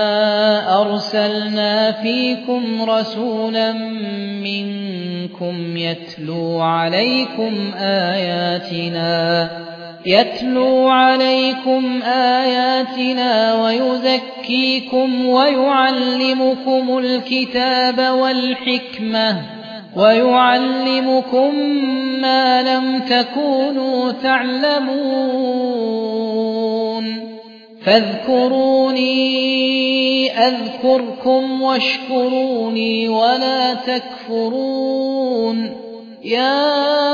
أرسلنا فيكم رسولا منكم يتلو عليكم آياتنا ويزكيكم ويعلمكم الكتاب والحكمة ويعلمكم ما لم تكونوا تعلمون فاذكروني أذكركم واشكروني ولا تكفرون يا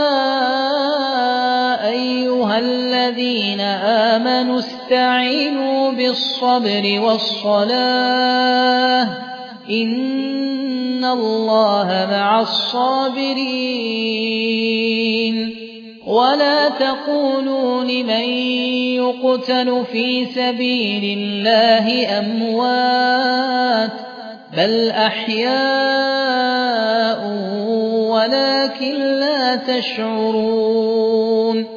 أيها الذين آمنوا استعينوا بالصبر والصلاة إن الله مع الصابرين ولا تقولوا لمن يقتل في سبيل الله أموات بل أحياء ولكن لا تشعرون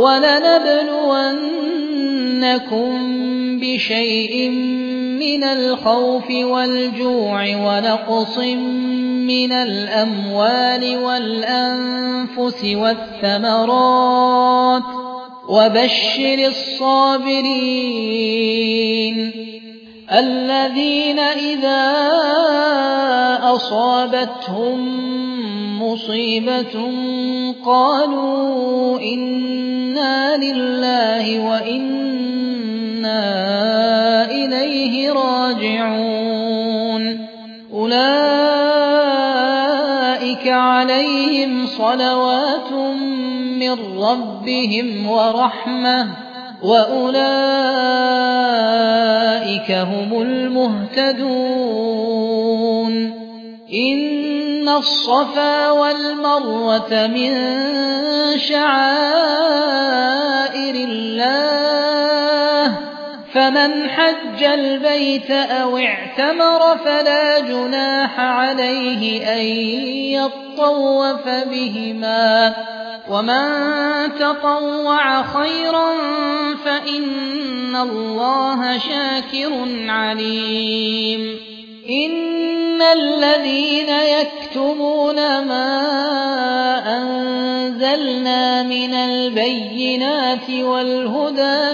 ولنبلونكم بشيء من الخوف والجوع ونقص من الأموال والأنفس والثمرات وبشر الصابرين الذين إذا أصابتهم مصيبة قالوا إنا لله وإنا إليه راجعون أولئك عليهم صلوات من ربهم ورحمة وأولئك هم المهتدون إن الصفا والمروة من شعائر الله فمن حج البيت أو اعتمر فلا جناح عليه أن يطوف بهما ومن تطوع خيرا فإن الله شاكر عليم إن الذين يكتمون ما أنزلنا من البينات والهدى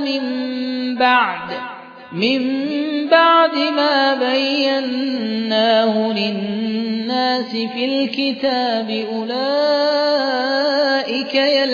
من بعد ما بيناه للناس في الكتاب أولئك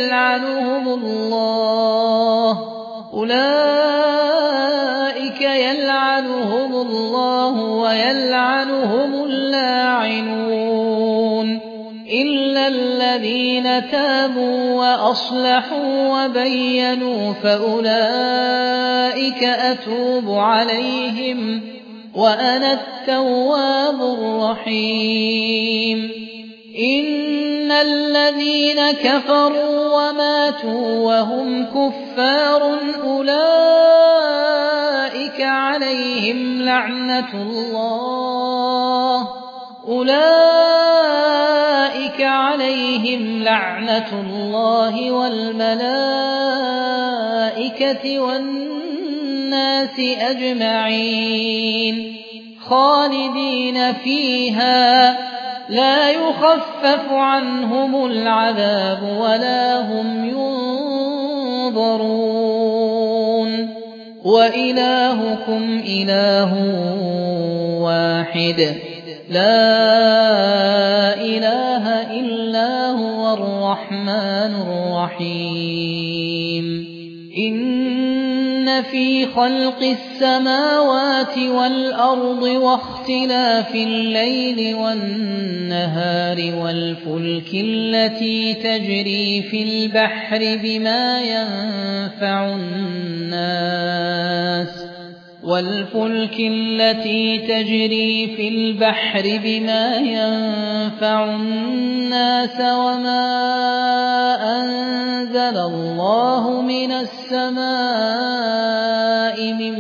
يلعنهم الله ويلعنهم اللاعنون إلا الذين تابوا وأصلحوا وبينوا فأولئك أتوب عليهم وأنا التواب الرحيم إن الذين كفروا وماتوا وهم كفار أولئك عليهم لعنة الله والملائكة والناس أجمعين خالدين فيها لا يخفف عنهم العذاب ولا هم ينظرون وإلهكم إله واحد لا إله إلا هو الرحمن الرحيم إن في خلق السماوات والأرض واختلاف الليل والنهار والفلك التي تجري في البحر بما ينفع الناس وما أنزل الله من السماء من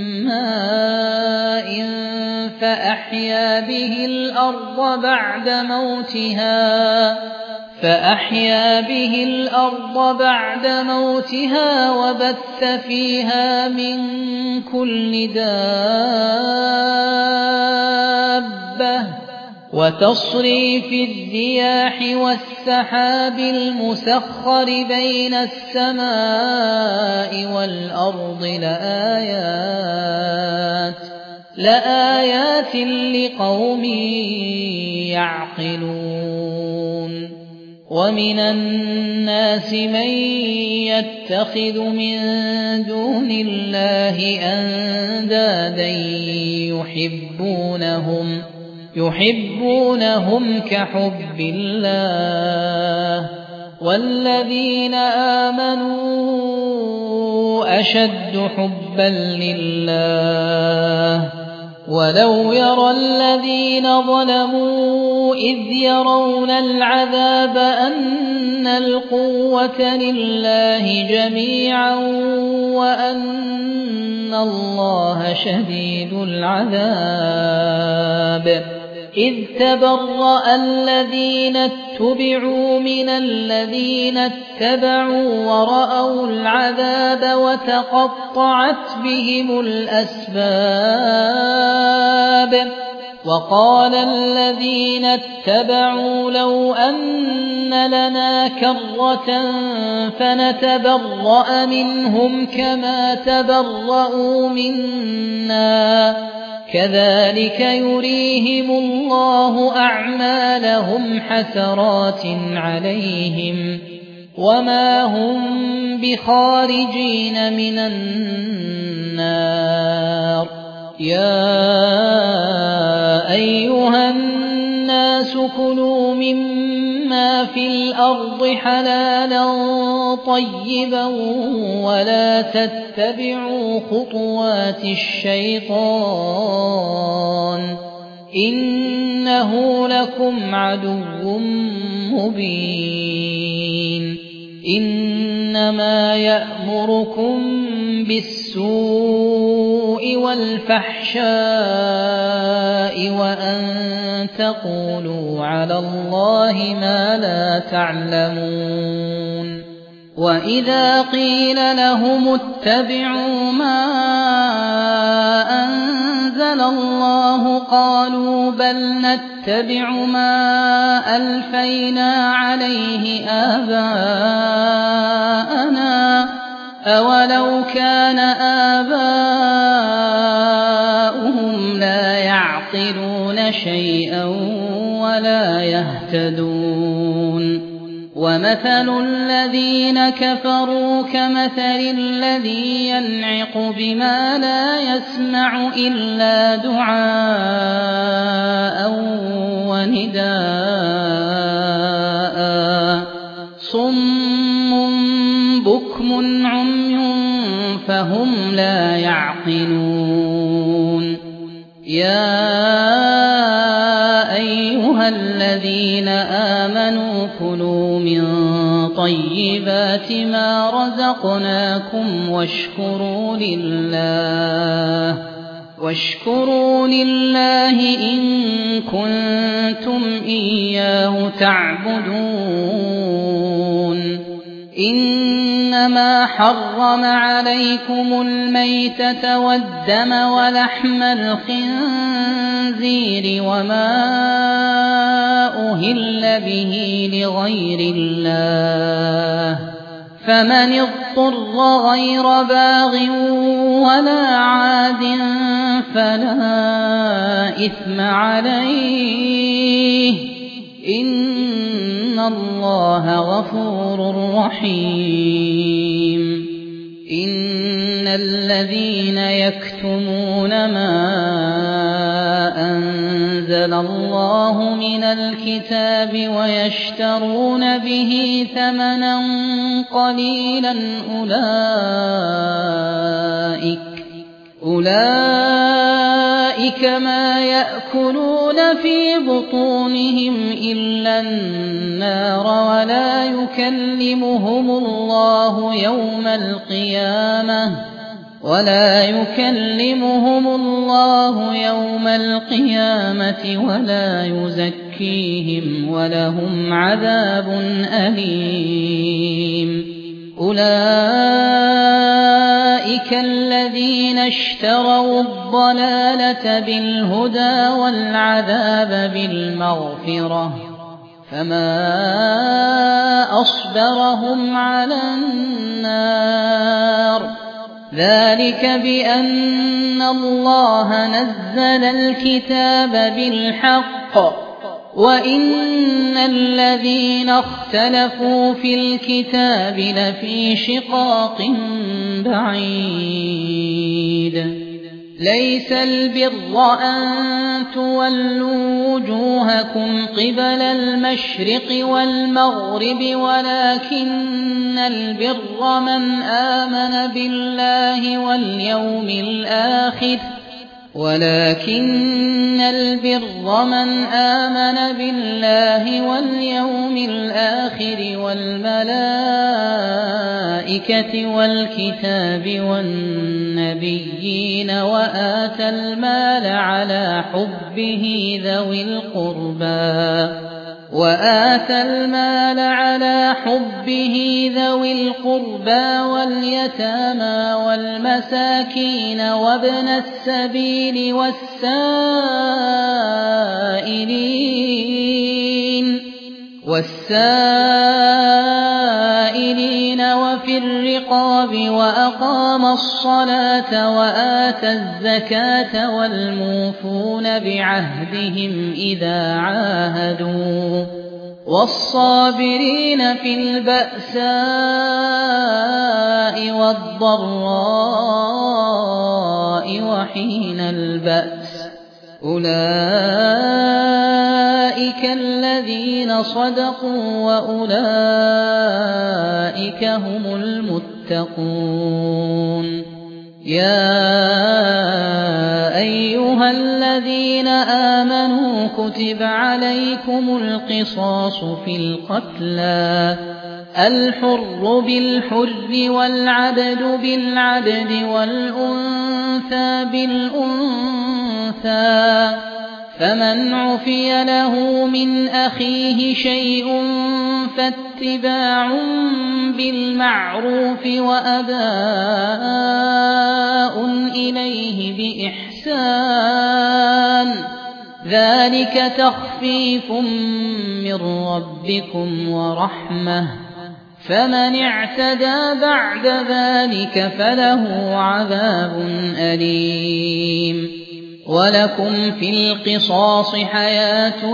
ماء فأحيا به الأرض بعد موتها وبث فيها من كل دابة وتصريف الرياح والسحاب المسخر بين السماء والأرض لآيات لقوم يعقلون ومن الناس من يتخذ من دون الله أندادا يحبونهم كحب الله والذين آمنوا أشد حبا لله ولو يرى الذين ظلموا إذ يرون العذاب أن القوة لله جميعا وأن الله شديد العذاب إذ تبرأ الذين اتبعوا من الذين اتبعوا ورأوا العذاب وتقطعت بهم الأسباب وقال الذين اتبعوا لو أن لنا كرة فنتبرأ منهم كما تبرأوا منا كذلك يريهم الله أعمالهم حسرات عليهم وما هم بخارجين من النار يا أيها الناس كلوا مما في الأرض حلالا طيبا ولا تتبعوا خطوات الشيطان إنه لكم عدو مبين إنما يأمركم بالسوء والفحشاء وأن تقولوا على الله ما لا تعلمون وَإِذَا قِيلَ لَهُمُ اتَّبِعُوا مَا أَنزَلَ اللَّهُ قَالُوا بَلْ نَتَّبِعُ مَا أَلْفَيْنَا عَلَيْهِ آبَاءَنَا أَوَلَوْ كَانَ آبَاؤُهُمْ لَا يَعْقِلُونَ شَيْئًا وَلَا يَهْتَدُونَ وَمَثَلُ الَّذِينَ كَفَرُوا كَمَثَلِ الَّذِي يَنْعِقُ بِمَا لَا يَسْمَعُ إِلَّا دُعَاءً وَنِدَاءً صُمٌّ بُكْمٌ عُمْيٌ فَهُمْ لَا يَعْقِلُونَ يَا أَيُّهَا الَّذِينَ آمَنُوا كُلُوا مِن طَيِّبَاتِ مَا رَزَقْنَاكُمْ واشكروا لله إن كنتم إياه تعبدون إنما حرم عليكم الميتة والدم ولحم الخنزير وما أهل به لغير الله فمن اضطر غير باغ ولا عاد فلا إثم عليه إن الله غفور رحيم إن الذين يكتمون ما أنزل الله من الكتاب ويشترون به ثمنا قليلا أولئك ما يأكلون في بطونهم إلا النار ولا يكلمهم الله يوم القيامة ولا يزكيهم ولهم عذاب أليم أولئك الذين اشتروا الضلالة بالهدى والعذاب بالمغفرة فما أصبرهم على النار ذلك بأن الله نزل الكتاب بالحق وإن الذين اختلفوا في الكتاب لفي شقاق بعيد ليس البر أن تولوا وجوهكم قبل المشرق والمغرب ولكن البر من آمن بالله واليوم الآخر والملائكة والكتاب والنبيين وآتى المال على حبه ذوي القربى واليتامى والمساكين وابن السبيل والسائلين وفي الرقاب وأقام الصلاة وآتى الزكاة والموفون بعهدهم إذا عاهدوا والصابرين في البأساء والضراء وحين البأس أولئك الذين صدقوا وأولئك هم المتقون يا أيها الذين آمنوا كتب عليكم القصاص في القتلى الحر بالحر والعبد بالعبد والأنثى بالأنثى فمن عفي له من أخيه شيء فاتباع بالمعروف بِالْمَعْرُوفِ وَأَدَاءٌ إِلَيْهِ بِإِحْسَانٍ ذَلِكَ تَخْفِيفٌ مِّن رَّبِّكُمْ وَرَحْمَةٌ فَمَنِ اعْتَدَىٰ بَعْدَ ذَلِكَ فَلَهُ عَذَابٌ أَلِيمٌ وَلَكُمْ فِي الْقِصَاصِ حَيَاةٌ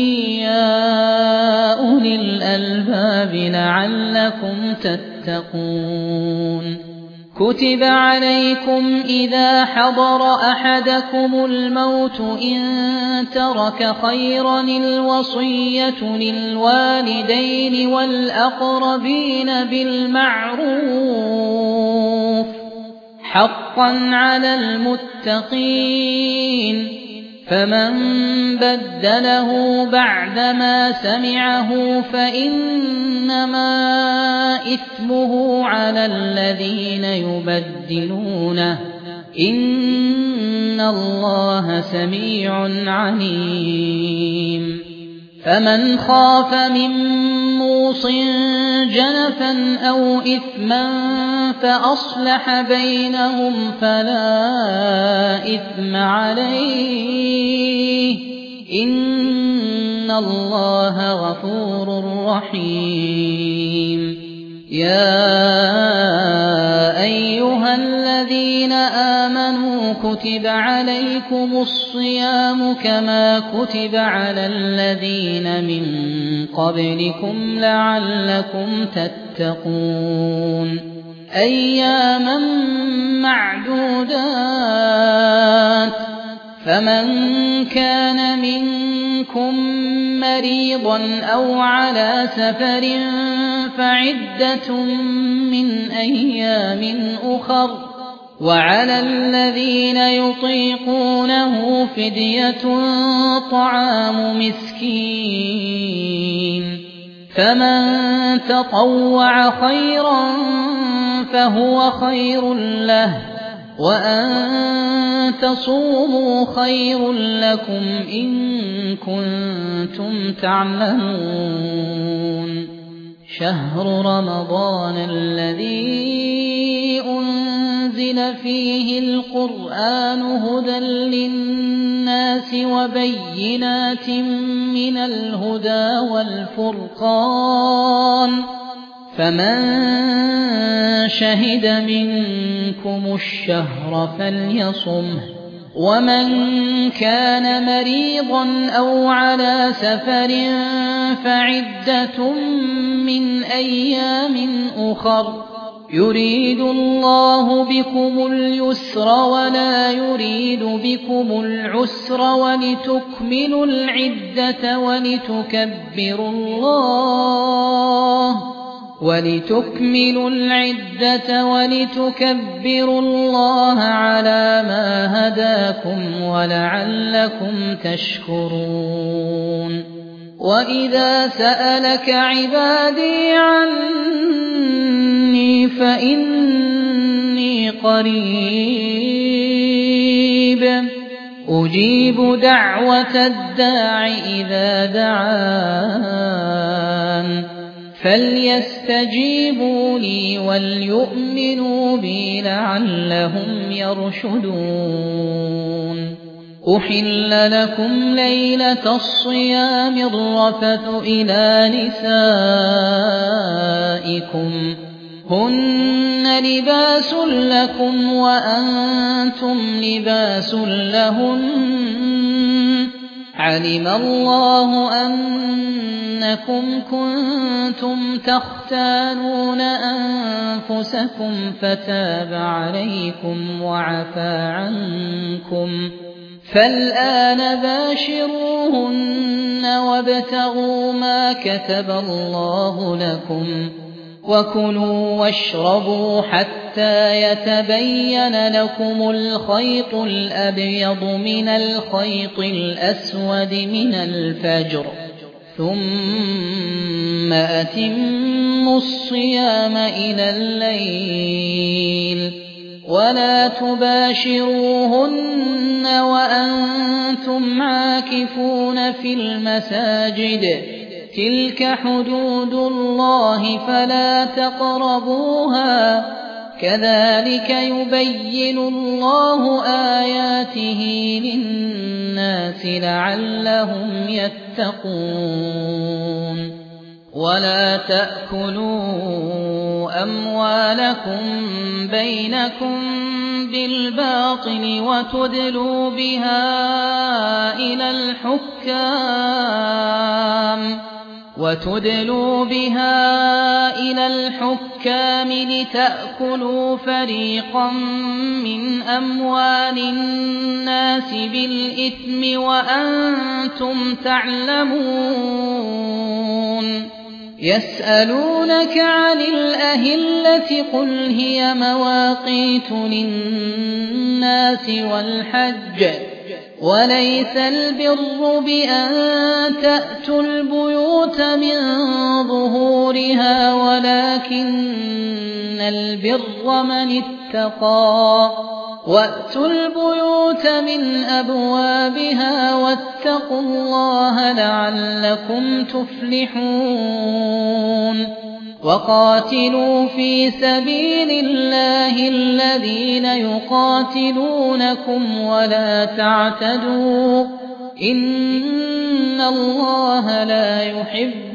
يَا أُولِي الْأَلْبَابِ لَعَلَّكُمْ تَتَّقُونَ كُتِبَ عَلَيْكُمْ إِذَا حَضَرَ أَحَدَكُمُ الْمَوْتُ إِن تَرَكَ خَيْرًا الْوَصِيَّةُ لِلْوَالِدَيْنِ وَالْأَقْرَبِينَ بِالْمَعْرُوفِ حَقًّا عَلَى الْمُتَّقِينَ فَمَن بَدَّلَهُ بَعْدَمَا سَمِعَهُ فَإِنَّمَا إِثْمُهُ عَلَى الَّذِينَ يُبَدِّلُونَهُ إِنَّ اللَّهَ سَمِيعٌ عَلِيمٌ فَمَنْ خَافَ مِن مُّوصٍ جَنَفًا أَوْ إِثْمًا فَأَصْلَحَ بَيْنَهُمْ فَلَا إِثْمَ عَلَيْهِ إِنَّ اللَّهَ غَفُورٌ رَّحِيمٌ يَا أَيُّهَا الَّذِينَ آمَنُوا كُتِبَ عَلَيْكُمُ الصِّيَامُ كَمَا كُتِبَ عَلَى الَّذِينَ مِن قَبْلِكُمْ لَعَلَّكُمْ تَتَّقُونَ أَيَّامًا مَّعْدُودَاتٍ فَمَن كَانَ مِنكُم مَّرِيضًا أَوْ عَلَىٰ سَفَرٍ فَعِدَّةٌ مِّنْ أَيَّامٍ أُخَرَ وَعَلَى الَّذِينَ يُطِيقُونَهُ فِدْيَةٌ طَعَامُ مِسْكِينٍ فَمَن تَطَوَّعَ خَيْرًا فَهُوَ خَيْرٌ لَّهُ وَأَن تَصُومُوا خَيْرٌ لَّكُمْ إِن كُنتُمْ تَعْلَمُونَ شَهْرُ رَمَضَانَ الَّذِي أُنزِلَ فِيهِ الْقُرْآنُ هُدًى لِّلنَّاسِ وَبَيِّنَاتٍ مِّنَ الْهُدَىٰ وَالْفُرْقَانِ فَمَن شَهِدَ مِنكُمُ الشَّهْرَ فَلْيَصُمْهُ وَمَن كَانَ مَرِيضًا أَوْ عَلَىٰ سَفَرٍ فَعِدَّةٌ مِّنْ أَيَّامٍ أُخَرَ يُرِيدُ اللَّهُ بِكُمُ الْيُسْرَ وَلَا يُرِيدُ بِكُمُ الْعُسْرَ وَلِتُكْمِلُوا الْعِدَّةَ وَلِتُكْبِرُوا اللَّهَ عَلَىٰ مَا هَدَاكُمْ وَلَعَلَّكُمْ تَشْكُرُونَ وَإِذَا سَأَلَكَ عِبَادِي عَنِّي فَإِنِّي قَرِيبٌ أُجِيبُ دَعْوَةَ الدَّاعِ إِذَا دَعَانِ فَلْيَسْتَجِيبُوا لِي وَلْيُؤْمِنُوا بِي لَعَلَّهُمْ يَرْشُدُونَ أُحِلَّ لَكُمْ لَيْلَةَ الصِّيَامِ الرَّفَثُ إِلَىٰ نِسَائِكُمْ هُنَّ لِبَاسٌ لَّكُمْ وَأَنتُمْ لِبَاسٌ لَّهُنَّ عَلِمَ اللَّهُ أَنَّكُمْ كُنتُمْ تَخْتَانُونَ أَنفُسَكُمْ فَتَابَ عَلَيْكُمْ وَعَفَا عَنكُمْ فَالْآنَ بَاشِرُوهُنَّ وَابْتَغُوا مَا كَتَبَ اللَّهُ لَكُمْ وَكُلُوا وَاشْرَبُوا حَتَّىٰ يَتَبَيَّنَ لَكُمُ الْخَيْطُ الْأَبْيَضُ مِنَ الْخَيْطِ الْأَسْوَدِ مِنَ الْفَجْرِ ثُمَّ أَتِمُّوا الصِّيَامَ إِلَى اللَّيْلِ وَلَا تُبَاشِرُوهُنَّ وَأَنتُمْ عَاكِفُونَ فِي الْمَسَاجِدِ تلك حدود الله فلا تقربوها كذلك يبين الله آياته للناس لعلهم يتقون ولا تأكلوا أموالكم بينكم بالباطل وتدلوا بها إلى الحكام لتأكلوا فريقا من أموال الناس بالإثم وأنتم تعلمون يسألونك عن الأهلة قل هي مواقيت للناس والحج وليس البر بأن تأتوا البيوت من ظهورها ولكن البر من اتقى وأتوا البيوت من أبوابها واتقوا الله لعلكم تفلحون وقاتلوا في سبيل الله الذين يقاتلونكم ولا تعتدوا إن الله لا يحب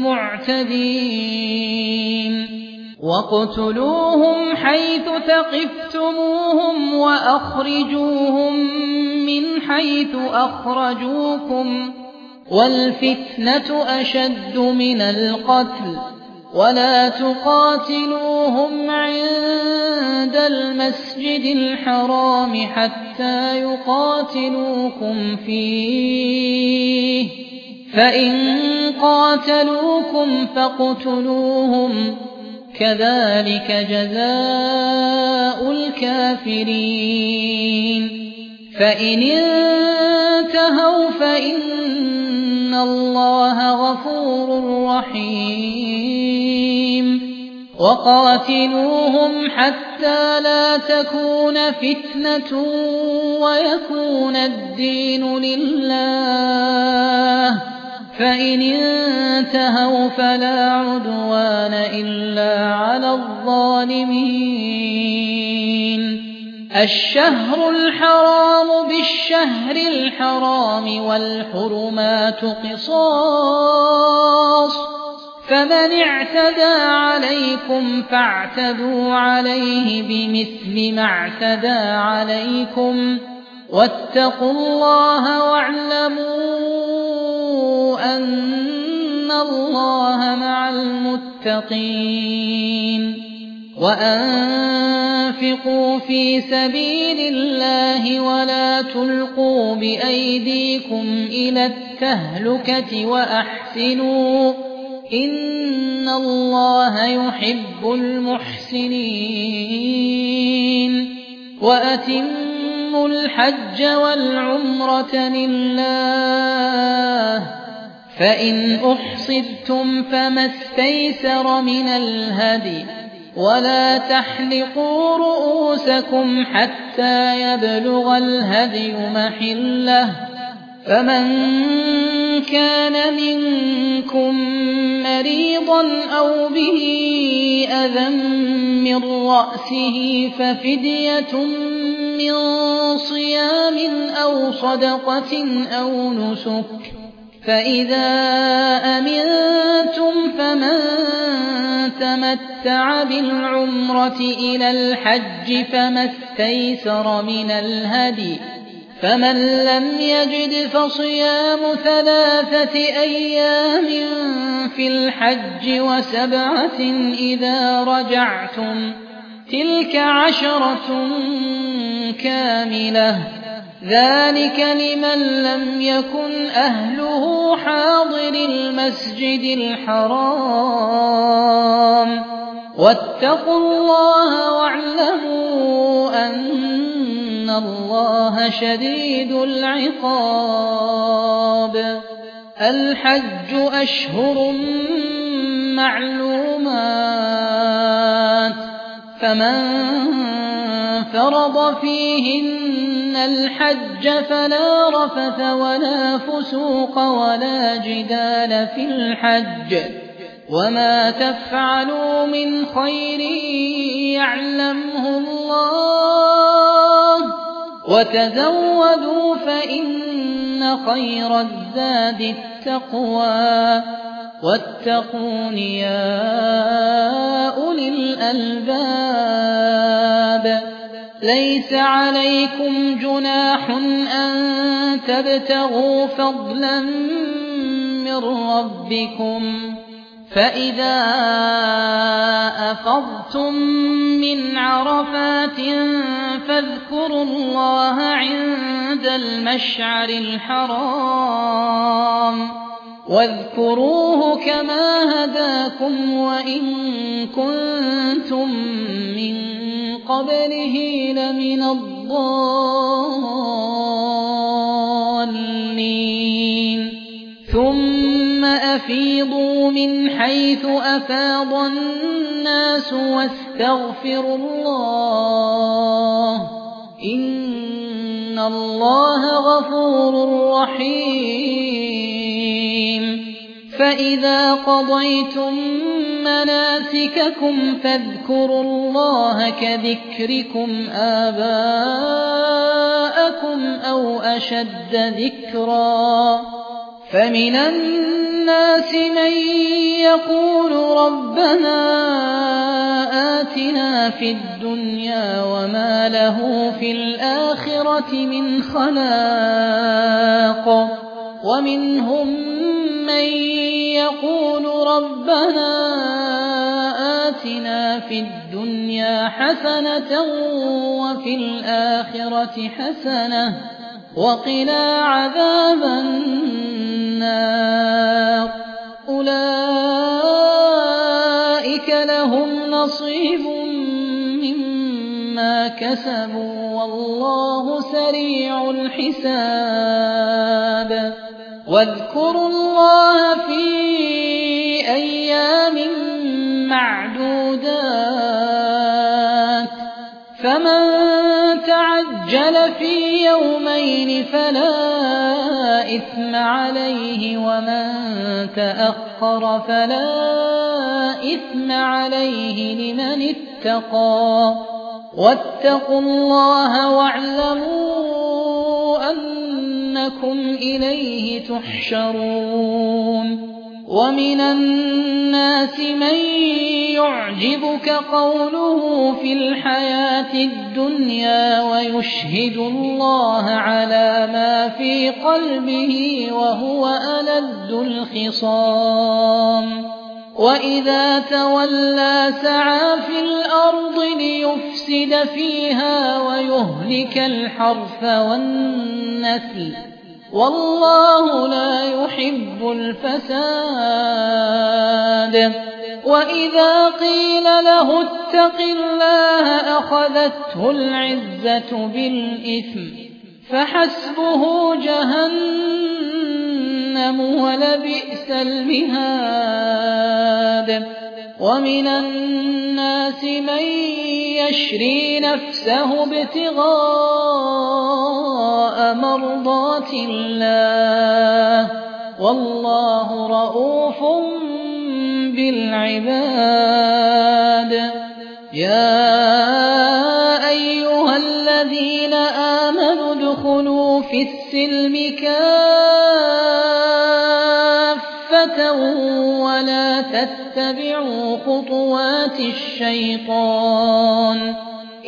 المعتدين واقتلوهم حيث ثقفتموهم وأخرجوهم من حيث أخرجوكم والفتنة أشد من القتل ولا تقاتلوهم عند المسجد الحرام حتى يقاتلوكم فيه فإن قاتلوكم فاقتلوهم كذلك جزاء الكافرين فإن انتهوا فإن الله غفور رحيم وقاتلوهم حتى لا تكون فتنة ويكون الدين لله فإن انتهوا فلا عدوان إلا على الظالمين الشهر الحرام بالشهر الحرام والحرمات قصاص فمن اعتدى عليكم فاعتدوا عليه بمثل ما اعتدى عليكم واتقوا الله واعلموا أن الله مع المتقين وأنفقوا في سبيل الله ولا تلقوا بأيديكم إلى التهلكة وأحسنوا إن الله يحب المحسنين وأتموا الحج والعمرة لله فإن أحصرتم فما استيسر من الهدي ولا تحلقوا رؤوسكم حتى يبلغ الهدي محله فمن كان منكم مريضا أو به أذى من رأسه ففدية من صيام أو صدقة أو نسك فإذا أمنتم فمن تمتع بالعمرة إلى الحج فما استيسر من الهدي فمن لم يجد فصيام 3 أيام في الحج و7 إذا رجعتم تلك 10 كاملة ذلك لمن لم يكن أهله حاضر المسجد الحرام واتقوا الله واعلموا أن الله شديد العقاب الحج أشهر معلومات فمن فرض فيهن الحج فلا رفث ولا فسوق ولا جدال في الحج وما تفعلوا من خير يعلمه الله وتزودوا فإن خير الزاد التقوى واتقون يا أولي الألباب ليس عليكم جناح أن تبتغوا فضلا من ربكم فإذا أفضتم من عرفات فاذكروا الله عند المشعر الحرام واذكروه كما هداكم وإن كنتم من قبله لمن الضالين ثم أفيضوا من حيث أفاض الناس واستغفروا الله إن الله غفور رحيم فإذا قضيتم مناسككم فاذكروا الله كذكركم آباءكم أو أشد ذكرا فمن الناس من يقول ربنا آتنا في الدنيا وما له في الآخرة من خلاق ومنهم من يقول ربنا آتنا في الدنيا حسنة وفي الآخرة حسنة وقنا عذاب النار أولئك لهم نصيب مما كسبوا والله سريع الحساب واذكروا الله في أيام معدودات فمن تعجل في يومين فلا إثم عليه ومن تأخر فلا إثم عليه لمن اتقى واتقوا الله واعلموا أنكم إليه تحشرون ومن الناس من يعجبك قوله في الحياة الدنيا ويشهد الله على ما في قلبه وهو ألد الخصام وإذا تولى سعى في الأرض ليفسد فيها ويهلك الحرث والنسل والله لا يحب الفساد وإذا قيل له اتق الله أخذته العزة بالإثم فحسبه جهنم ولبئس المهاد ومن الناس من يشري نفسه ابتغاء مرضات الله والله رؤوف بالعباد يا أيها الذين آمنوا ادخلوا في السلم كافة ولا تتبعوا خطوات الشيطان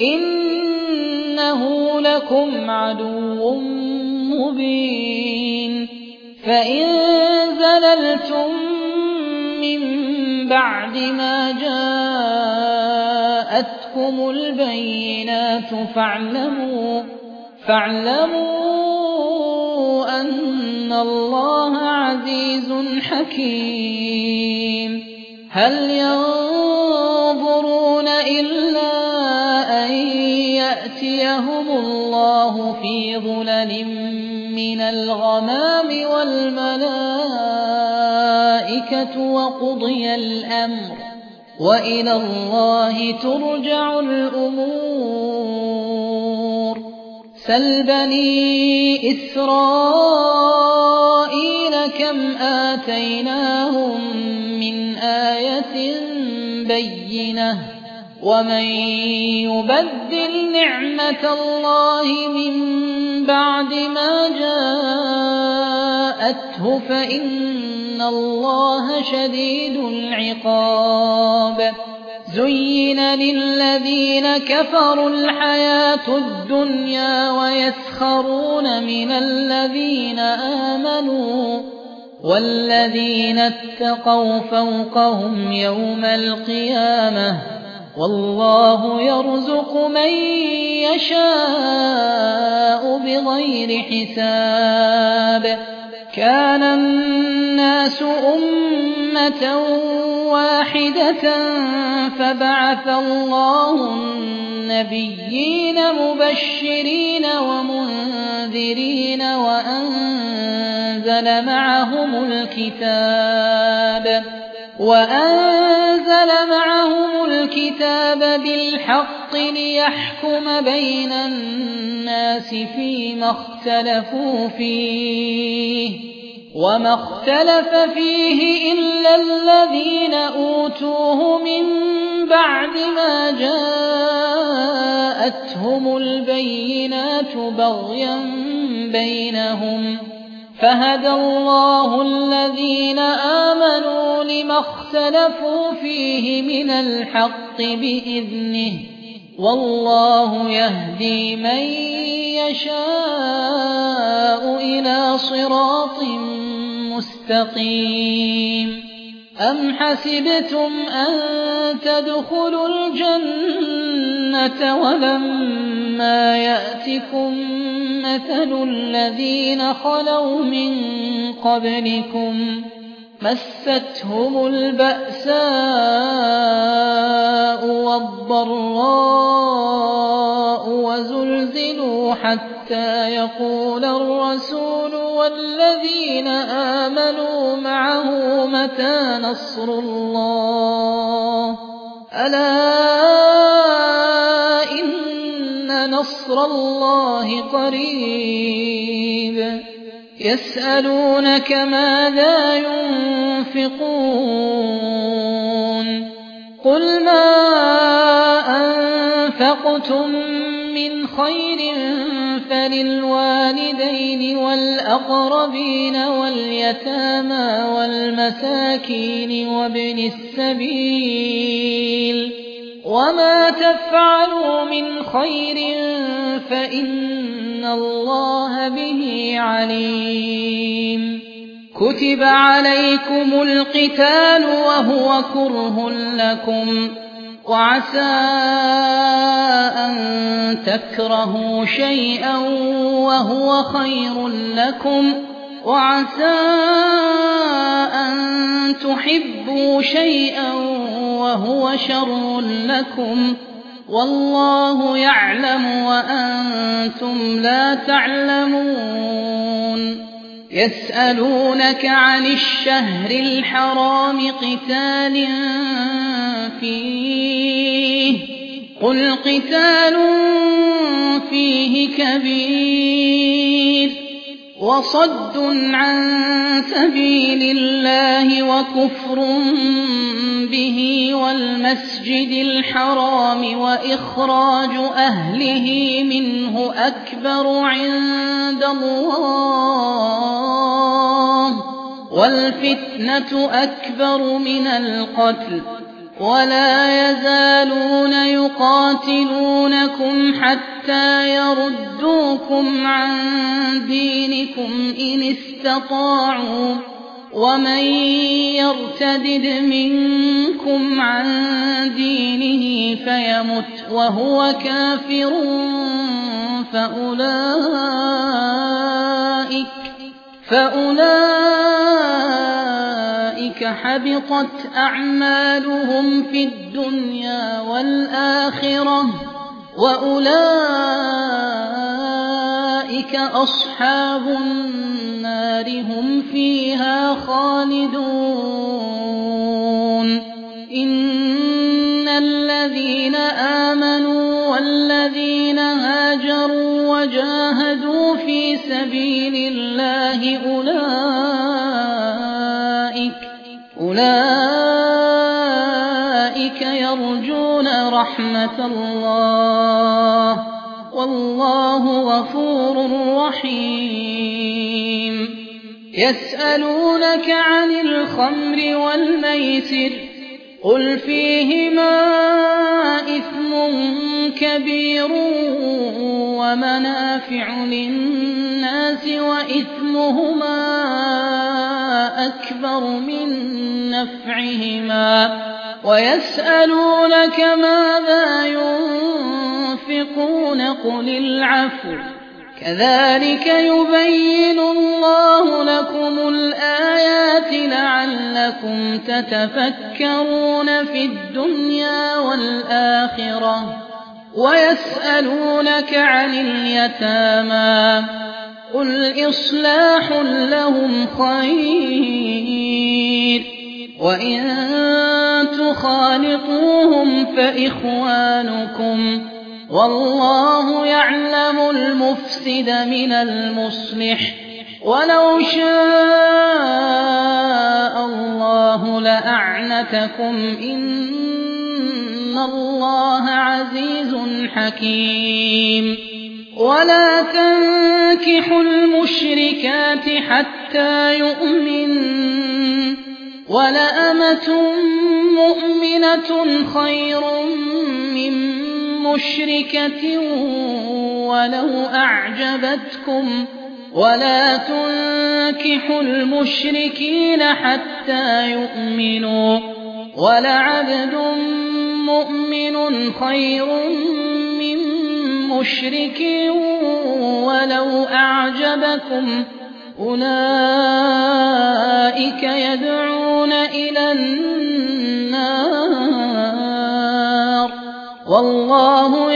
إنه لكم عدو مبين فإن زللتم من بعد ما جاءتكم البينات فاعلموا أن الله عزيز حكيم هل ينظرون إلا أن يأتيهم الله في ظلل من الغمام والملائكة وقضي الأمر وإلى الله ترجع الأمور سل بني إسرائيل كم آتيناهم من آية بينة ومن يبدل نعمة الله من بعد ما جاءته فإن الله شديد العقاب زين للذين كفروا الحياة الدنيا ويسخرون من الذين آمنوا والذين اتقوا فوقهم يوم القيامة والله يرزق من يشاء بغير حساب كان الناس أمة واحدة فبعث الله النبيين مبشرين ومنذرين وأنزل معهم الكتاب بالحق ليحكم بين الناس فيما اختلفوا فيه وما اختلف فيه إلا الذين أوتوه من بعد ما جاءتهم البينات بغيا بينهم فهدى الله الذين آمنوا لما اختلفوا فيه من الحق بإذنه والله يهدي من يشاء إلى صراط مستقيم أم حسبتم أن تدخلوا الجنة ولما يأتكم مثل الذين خلوا من قبلكم مستهم البأساء والضراء وزلزلوا حتى يقول الرسول والذين آمنوا معه متى نصر الله ألا إن نصر الله قريب يسألونك ماذا ينفقون قل ما أنفقتم من خير فللوالدين والأقربين واليتامى والمساكين وابن السبيل وما تفعلوا من خير فإن الله به عليم كتب عليكم القتال وهو كره لكم وعسى أن تكرهوا شيئا وهو خير لكم وعسى أن تحبوا شيئا وهو شر لكم والله يعلم وأنتم لا تعلمون يسألونك عن الشهر الحرام قتال فيه قل قتال فيه كبير وصد عن سبيل الله وكفر به والمسجد الحرام وإخراج أهله منه أكبر عند الله والفتنة أكبر من القتل ولا يزالون يقاتلونكم حتى يردوكم عن دينكم إن استطاعوا ومن يرتدد منكم عن دينه فيمت وهو كافر فأولئك حبطت أعمالهم في الدنيا والآخرة وأولئك أصحاب النار هم فيها خالدون إن الذين آمنوا والذين هاجروا وجاهدوا في سبيل الله أولئك يرجون رحمة الله والله غفور رحيم يسألونك عن الخمر والميسر قل فيهما إثم كبير ومنافع للناس وإثمهما أكبر من نفعهما ويسألونك ماذا ينفقون قل العفو كذلك يبين الله لكم الآيات لعلكم تتفكرون في الدنيا والآخرة ويسألونك عن اليتامى قل إصلاح لهم خير وإن تخالطوهم فإخوانكم والله يعلم المفسد من المصلح ولو شاء الله لأعنتكم إن الله عزيز حكيم ولا تنكحوا المشركات حتى يؤمنوا ولأمة مؤمنة خير من مشركة ولو أعجبتكم ولا تنكحوا المشركين حتى يؤمنوا ولعبد مؤمن خير من مشرك ولو أعجبكم أولئك يدعون إلى النار والله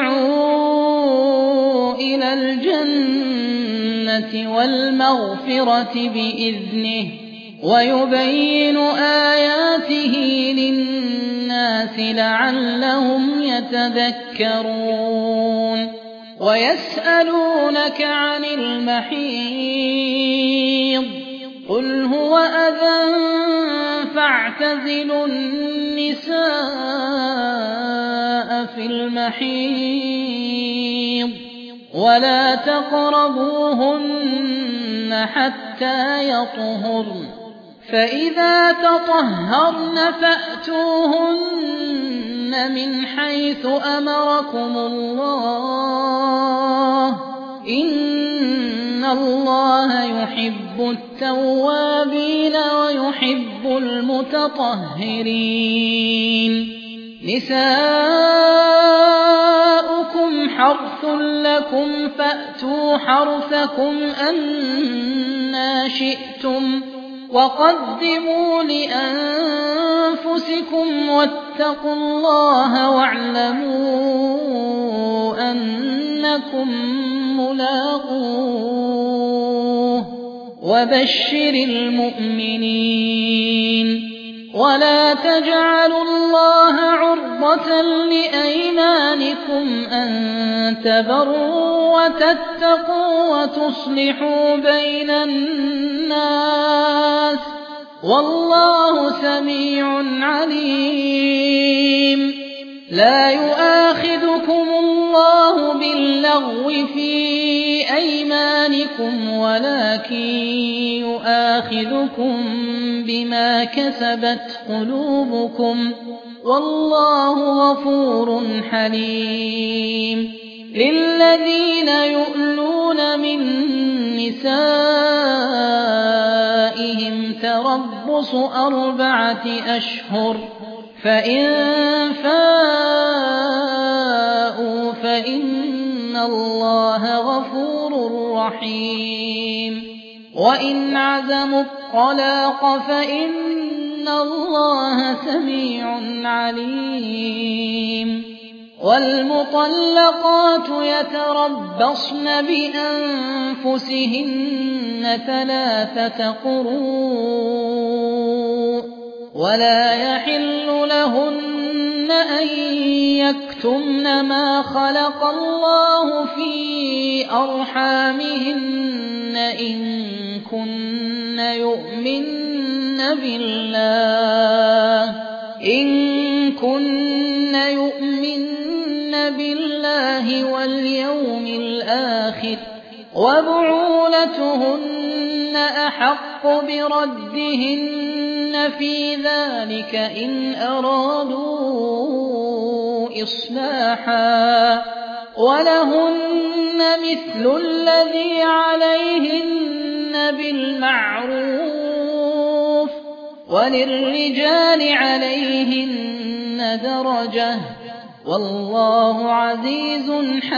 يدعو إلى الجنة والمغفرة بإذنه ويبين آياته للناس لعلهم يتذكرون ويسألونك عن المحيض قل هو أذى فاعتزلوا النساء في المحيض ولا تقربوهن حتى يطهرن فإذا تطهرن فأتوهن من حيث أمركم الله إن الله يحب التوابين ويحب المتطهرين نساؤكم حرث لكم فأتوا حرثكم أنى شئتم وقدموا لأنفسكم واتقوا الله واعلموا أنكم ملاقوه وبشر المؤمنين ولا تجعلوا الله عرضة لأيمانكم أن تبروا وتتقوا وتصلحوا بين الناس والله سميع عليم لا يؤاخذكم الله باللغو في أيمانكم ولكن يؤاخذكم بما كسبت قلوبكم والله غفور حليم للذين يؤلون من نسائهم تربص 4 أشهر فإن فاءوا فإن الله غفور رحيم وإن عزموا الطلاق فإن الله سميع عليم والمطلقات يتربصن بأنفسهن 3 قروء ولا يحل لهن أن يكتمن ما خلق الله في أرحامهن إن كن يؤمن بالله واليوم الآخر وبعولتهن أحق بردهن في ذلك إن أرادوا إصلاحا ولهن مثل الذي عليهن بالمعروف وللرجال عليهن درجة والله عزيز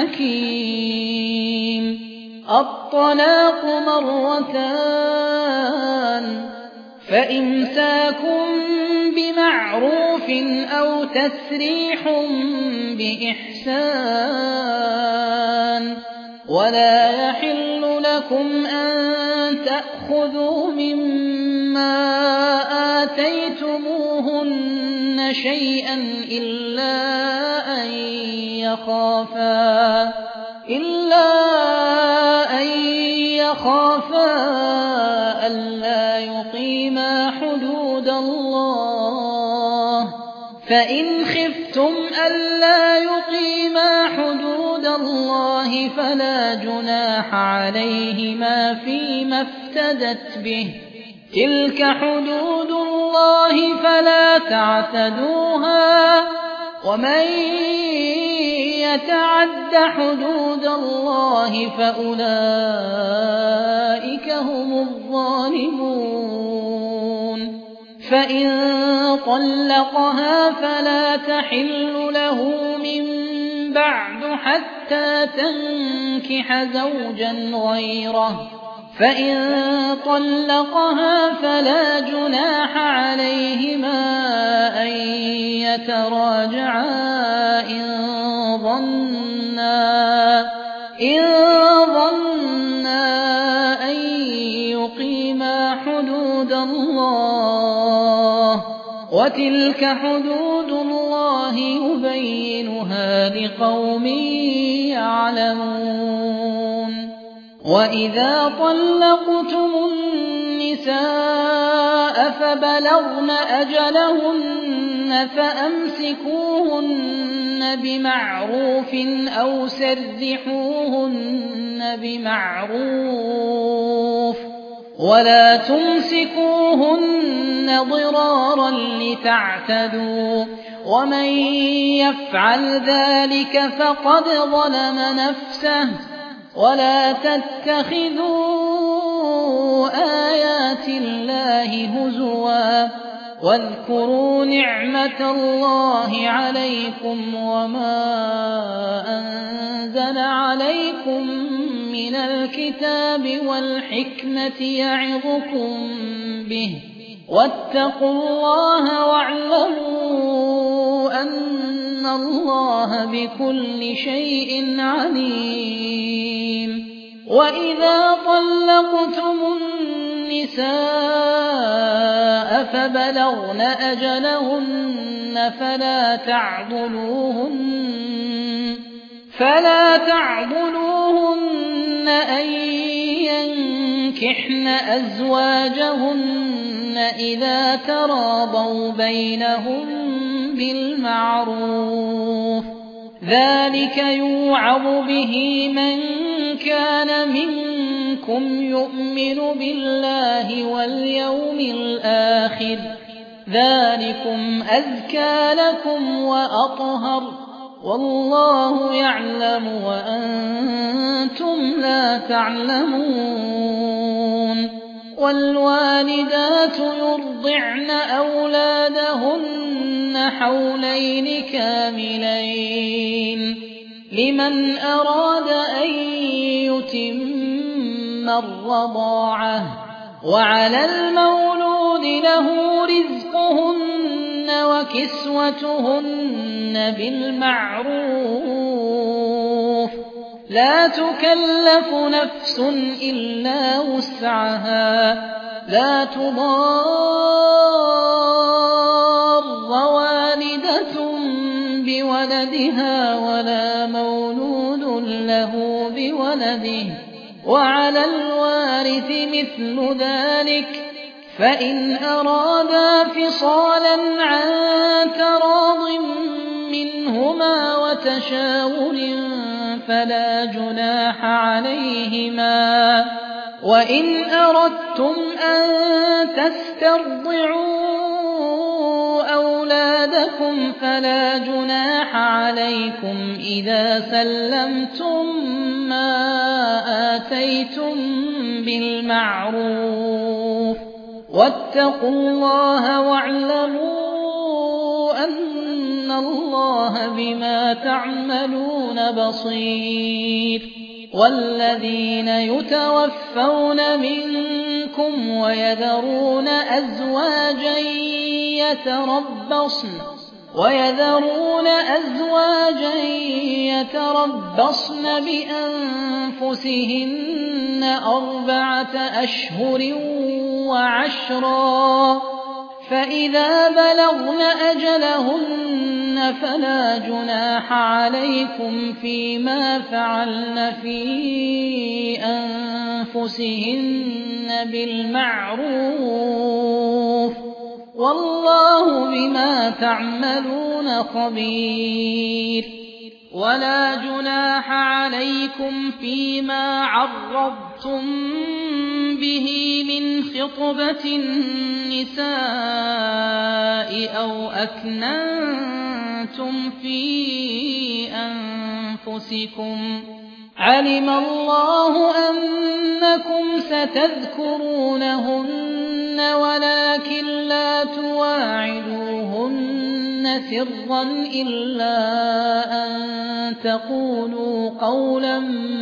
حكيم. الطلاق مرتان فإمساك بمعروف أو تسريح بإحسان ولا يحل لكم أن تأخذوا مما آتيتموهن شيئا إلا أن يخافا ألا يقيما حدود الله فإن خفتم ألا يقيما حدود الله فلا جناح عليهما فيما افتدت به تلك حدود الله فلا تعتدوها ومن يتعد حدود الله فأولئك هم الظالمون. فإن طلقها فلا تحل له من بعد حتى تنكح زوجا غيره فإن طلقها فلا جناح عليهما أن يتراجعا إن ظنا أن يقيما حدود الله وتلك حدود الله يبينها لقوم يعلمون. وإذا طلقتم النساء فبلغن أجلهن فأمسكوهن بمعروف أو سرحوهن بمعروف ولا تمسكوهن ضرارا لتعتدوا ومن يفعل ذلك فقد ظلم نفسه ولا تتخذوا آيات الله هزوا واذكروا نعمة الله عليكم وما أنزل عليكم من الكتاب والحكمة يعظكم به واتقوا الله واعلموا أن الله بكل شيء عليم. وإذا طلقتم النساء فبلغن أجلهن فلا تعضلوهن أن ينكحن أزواجهن إذا تراضوا بينهم بالمعروف ذلك يوعظ به من كان منكم يؤمن بالله واليوم الآخر ذلكم أزكى لكم وأطهر والله يعلم وأنتم لا تعلمون. والوالدات يرضعن أولادهن حولين كاملين لمن أراد أن يتم الرضاعة وعلى المولود له رزقهن وكسوتهن بالمعروف لا تكلف نفس إلا وسعها لا تضار والدة بولدها ولا مولود له بولده وعلى الوارث مثل ذلك فإن أرادا فصالا عن تراض منهما وتشاور فلا جناح عليهما وإن أردتم أن تسترضعوا أولادكم فلا جناح عليكم إذا سلمتم ما آتيتم بالمعروف واتقوا الله واعلموا أن الله بما تعملون بصير والذين يتوفون منكم ويذرون أزواجا يتربصن بأنفسهن 4 أشهر وعشرا فإذا بلغن أجلهن فلا جناح عليكم فيما فعلن في أنفسهن بالمعروف والله بما تعملون خبير ولا جناح عليكم فيما عرضتم به من خطبة النساء أو أكننتم في أنفسكم علم الله أنكم ستذكرونهن ولكن لا تواعدوهن سرا إلا أن تقولوا قولا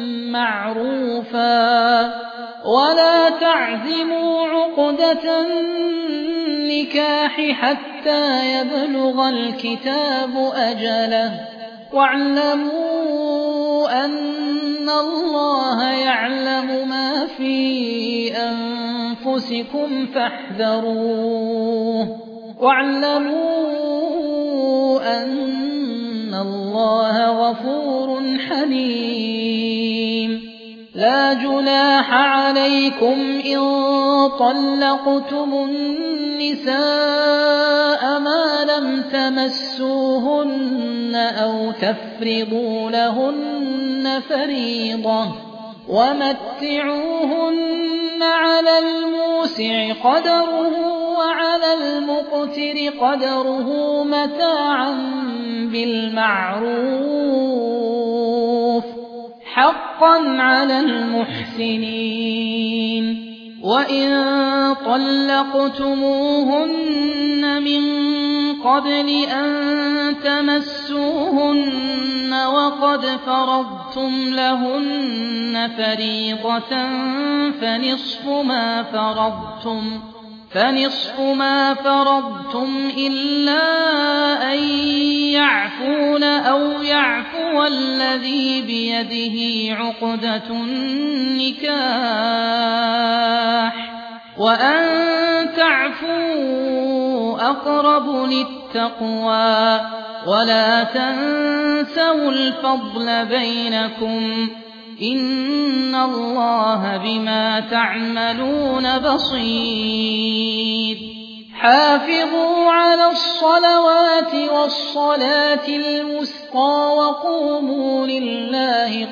معروفا ولا تعزموا عقدة النكاح حتى يبلغ الكتاب أجله واعلموا أن الله يعلم ما في أنفسكم فاحذروه واعلموا أن الله غفور حليم لا جناح عليكم إن طلقتم النساء ما لم تمسوهن أو تفرضوا لهن فريضة ومتعوهن على الموسع قدره وعلى المقتر قدره متاعا بالمعروف حقا على المحسنين وإن طلقتموهن من قبل أن تمسوهن وقد فرضتم لهن فريضة فنصف ما فرضتم إلا أن يعفون أو يعفو الذي بيده عقدة النكاح وأن تعفوا أقرب للتقوى ولا تنسوا الفضل بينكم إن الله بما تعملون بصير حافظوا على الصلوات والصلاة الوسطى وقوموا لله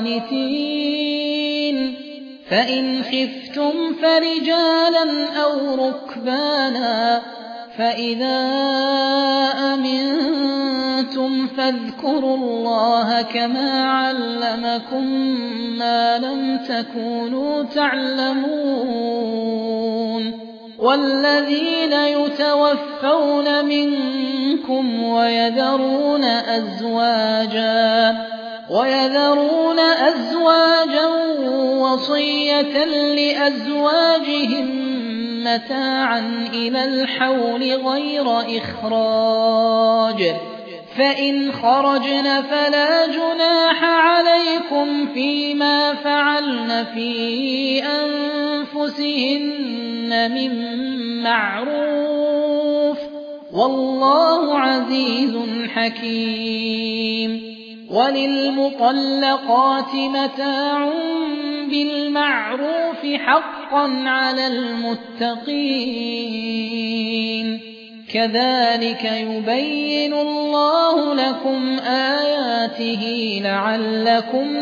قانتين فإن خفتم فرجالا أو ركبانا فإذا أمنتم فاذكروا الله كما علمكم ما لم تكونوا تعلمون والذين يتوفون منكم ويذرون أزواجا وصية لأزواجهم متاعا إلى الحول غير إخراج فإن خرجن فلا جناح عليكم فيما فعلن في أنفسهن من معروف والله عزيز حكيم. وللمطلقات متاع بالمعروف حقا على المتقين كذلك يبين الله لكم آياته لعلكم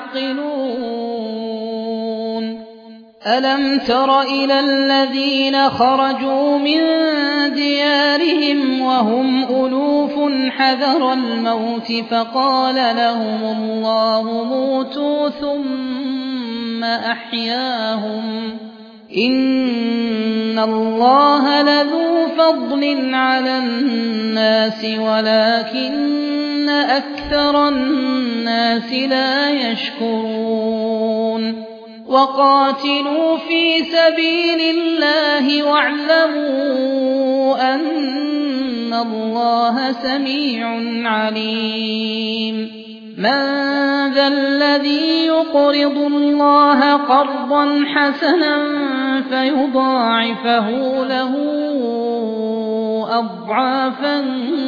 تعقلون. ألم تر إلى الذين خرجوا من ديارهم وهم ألوف حذر الموت فقال لهم الله موتوا ثم أحياهم إن الله لذو فضل على الناس ولكن أكثر الناس لا يشكرون. وقاتلوا في سبيل الله واعلموا أن الله سميع عليم. من ذا الذي يقرض الله قرضا حسنا فيضاعفه له أضعافا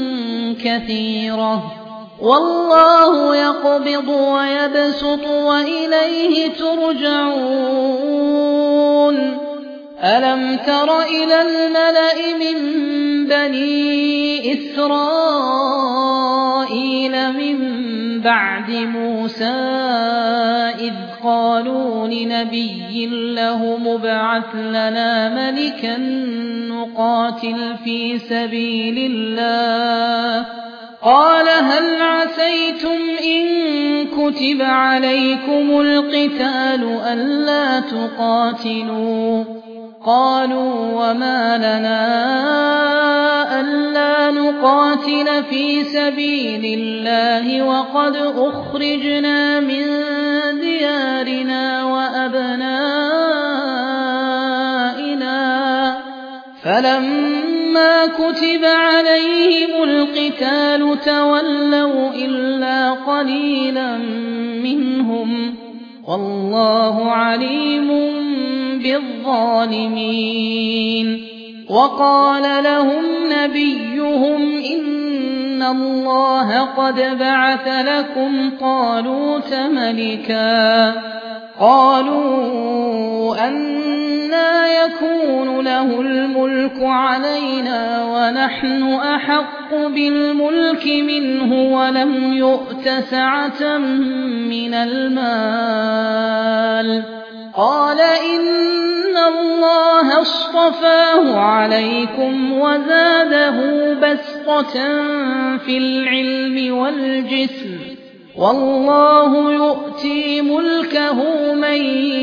كثيرة والله يقبض ويبسط وإليه ترجعون. ألم تر إلى الملأ من بني إسرائيل من بعد موسى إذ قالوا لنبي له ابعث لنا ملكا نقاتل في سبيل الله قال هل عسيتم إن كتب عليكم القتال ألا تقاتلوا قالوا وما لنا ألا نقاتل في سبيل الله وقد أخرجنا من ديارنا وأبنائنا فلما كتب عليهم القتال تولوا إلا قليلا منهم والله عليم بالظالمين. وقال لهم نبيهم إن الله قد بعث لكم طالوت ملكا قالوا أنى يكون له الملك علينا ونحن أحق بالملك منه ولم يؤت سعة من المال قال إن الله اصطفاه عليكم وزاده بسطة في العلم والجسم والله يؤتي ملكه من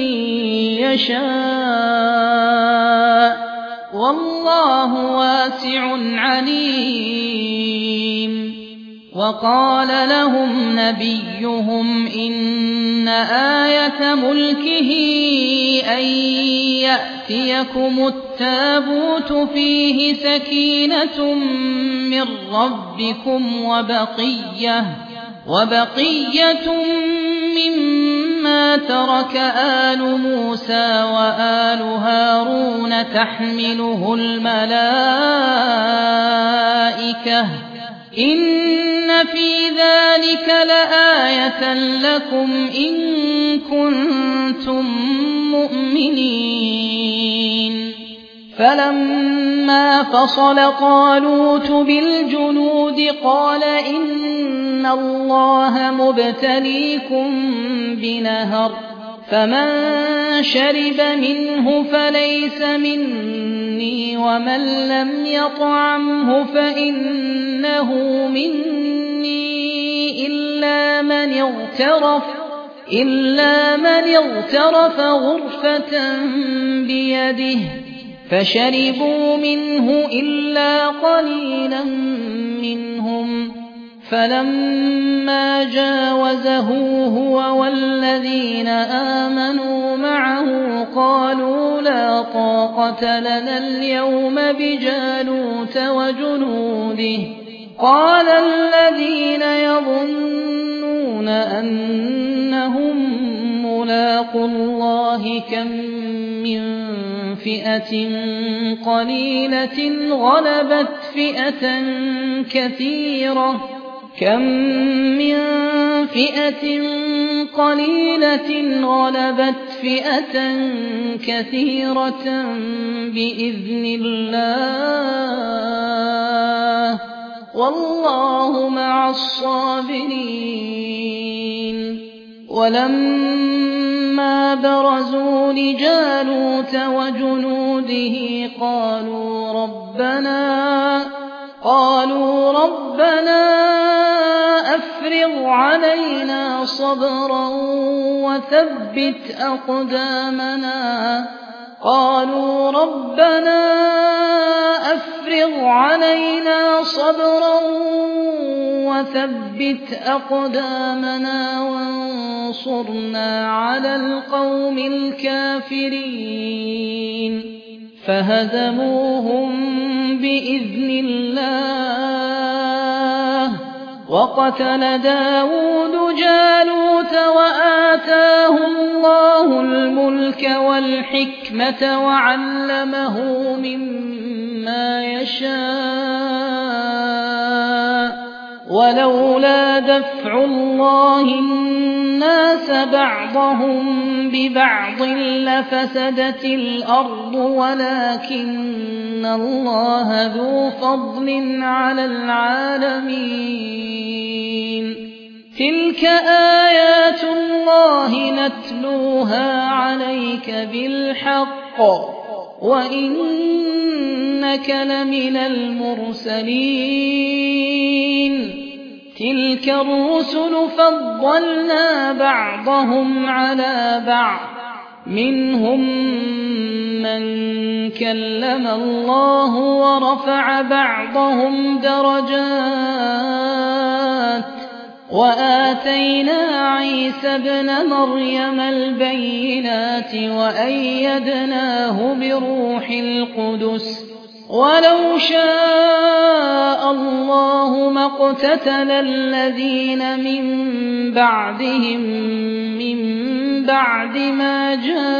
يشاء والله واسع عليم. وقال لهم نبيهم إن آية ملكه أن يأتيكم التابوت فيه سكينة من ربكم وبقية مما ترك آل موسى وآل هارون تحمله الملائكة إن في ذلك لآية لكم إن كنتم مؤمنين. فلما فصل طالوت بالجنود قال إن الله مبتليكم بنهر فمن شرب منه فليس مني ومن لم يطعمه فإنه مني إلا من اغترف غرفة بيده فشربوا منه إلا قليلا منهم فلما جاوزه هو والذين آمنوا معه قالوا لا طاقة لنا اليوم بجالوت وجنوده قال الذين يظنون أنهم ملاقو الله كم من فئة قليلة غلبت فئة كثيرة كم من فئة قليلة غلبت فئة كثيرة بإذن الله والله مع الصابرين. ولما برزوا لجالوت وجنوده قالوا ربنا أفرغ علينا صبرا وثبت أقدامنا وانصرنا على القوم الكافرين. فهزموهم بإذن الله وقتل داود جالوت وآتاه الله الملك والحكمة وعلمه مما يشاء ولولا دفع الله الناس بعضهم ببعض لفسدت الأرض ولكن الله ذو فضل على العالمين. تلك آيات الله نتلوها عليك بالحق وإنك لمن المرسلين. تلك الرسل فضلنا بعضهم على بعض منهم من كلم الله ورفع بعضهم درجات وآتينا عيسى ابن مريم البينات وأيدناه بروح القدس ولو شاء الله ما اقتتل الذين من بعدهم من بعد ما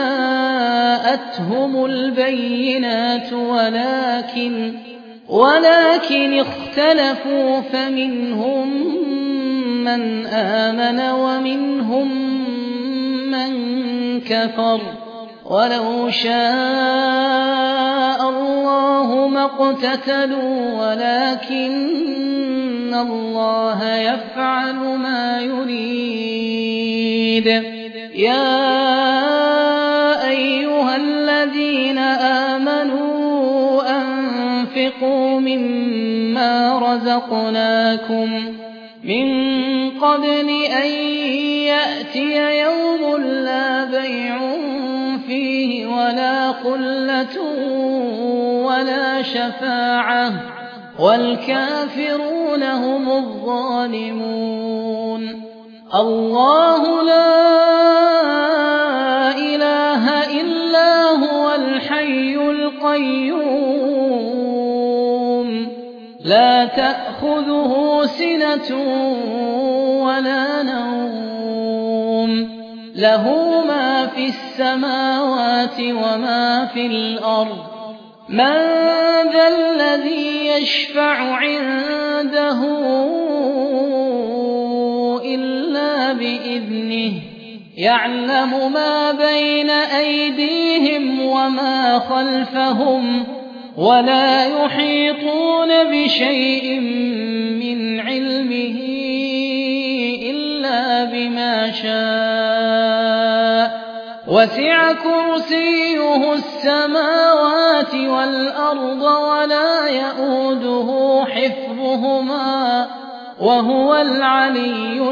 جاءتهم البينات ولكن اختلفوا فمنهم من آمن ومنهم من كفر ولو شاء الله ما اقتتلوا ولكن الله يفعل ما يريد. يا أيها الذين آمنوا أنفقوا مما رزقناكم من قبل أن يأتي يوم لا بيع فيه ولا خلة ولا شفاعة والكافرون هم الظالمون. الله لا إله إلا هو الحي القيوم لا تأخذه سنة ولا نوم له ما في السماوات وما في الأرض. من ذا الذي يشفع عنده إلا بإذنه يعلم ما بين أيديهم وما خلفهم ولا يحيطون بشيء من علمه إلا بما شاء وسع كرسيه السماوات والأرض ولا يئوده حفظهما وهو العلي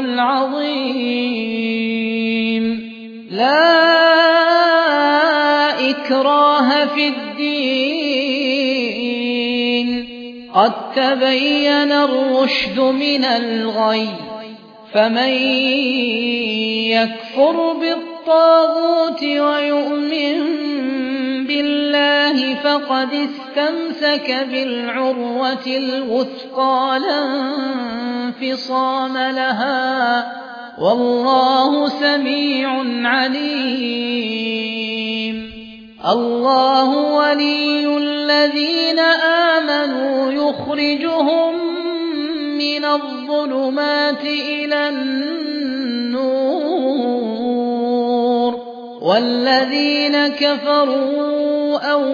العظيم. لا إكراه في الدين قد تبين الرشد من الغي فمن يكفر بالطاغوت ويؤمن بالله فقد استمسك بالعروة الوثقى لا انفصام لها والله سميع عليم. الله ولي الذين آمنوا يخرجهم من الظلمات إلى النور والذين كفروا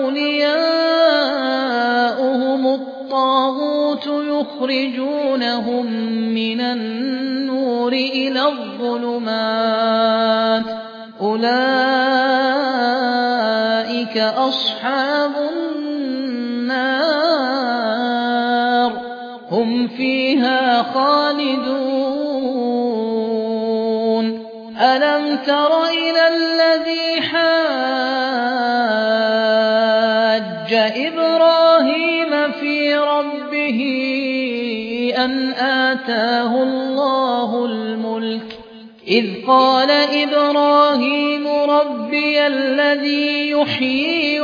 أولياؤهم الطاغوت يخرجونهم من النور إلى الظلمات أولئك أصحاب النار هم فيها خالدون ألم تر إلى الذي حاج إبراهيم في ربه أن آتاه الله الملك إذ قال إبراهيم ربي الذي يحيي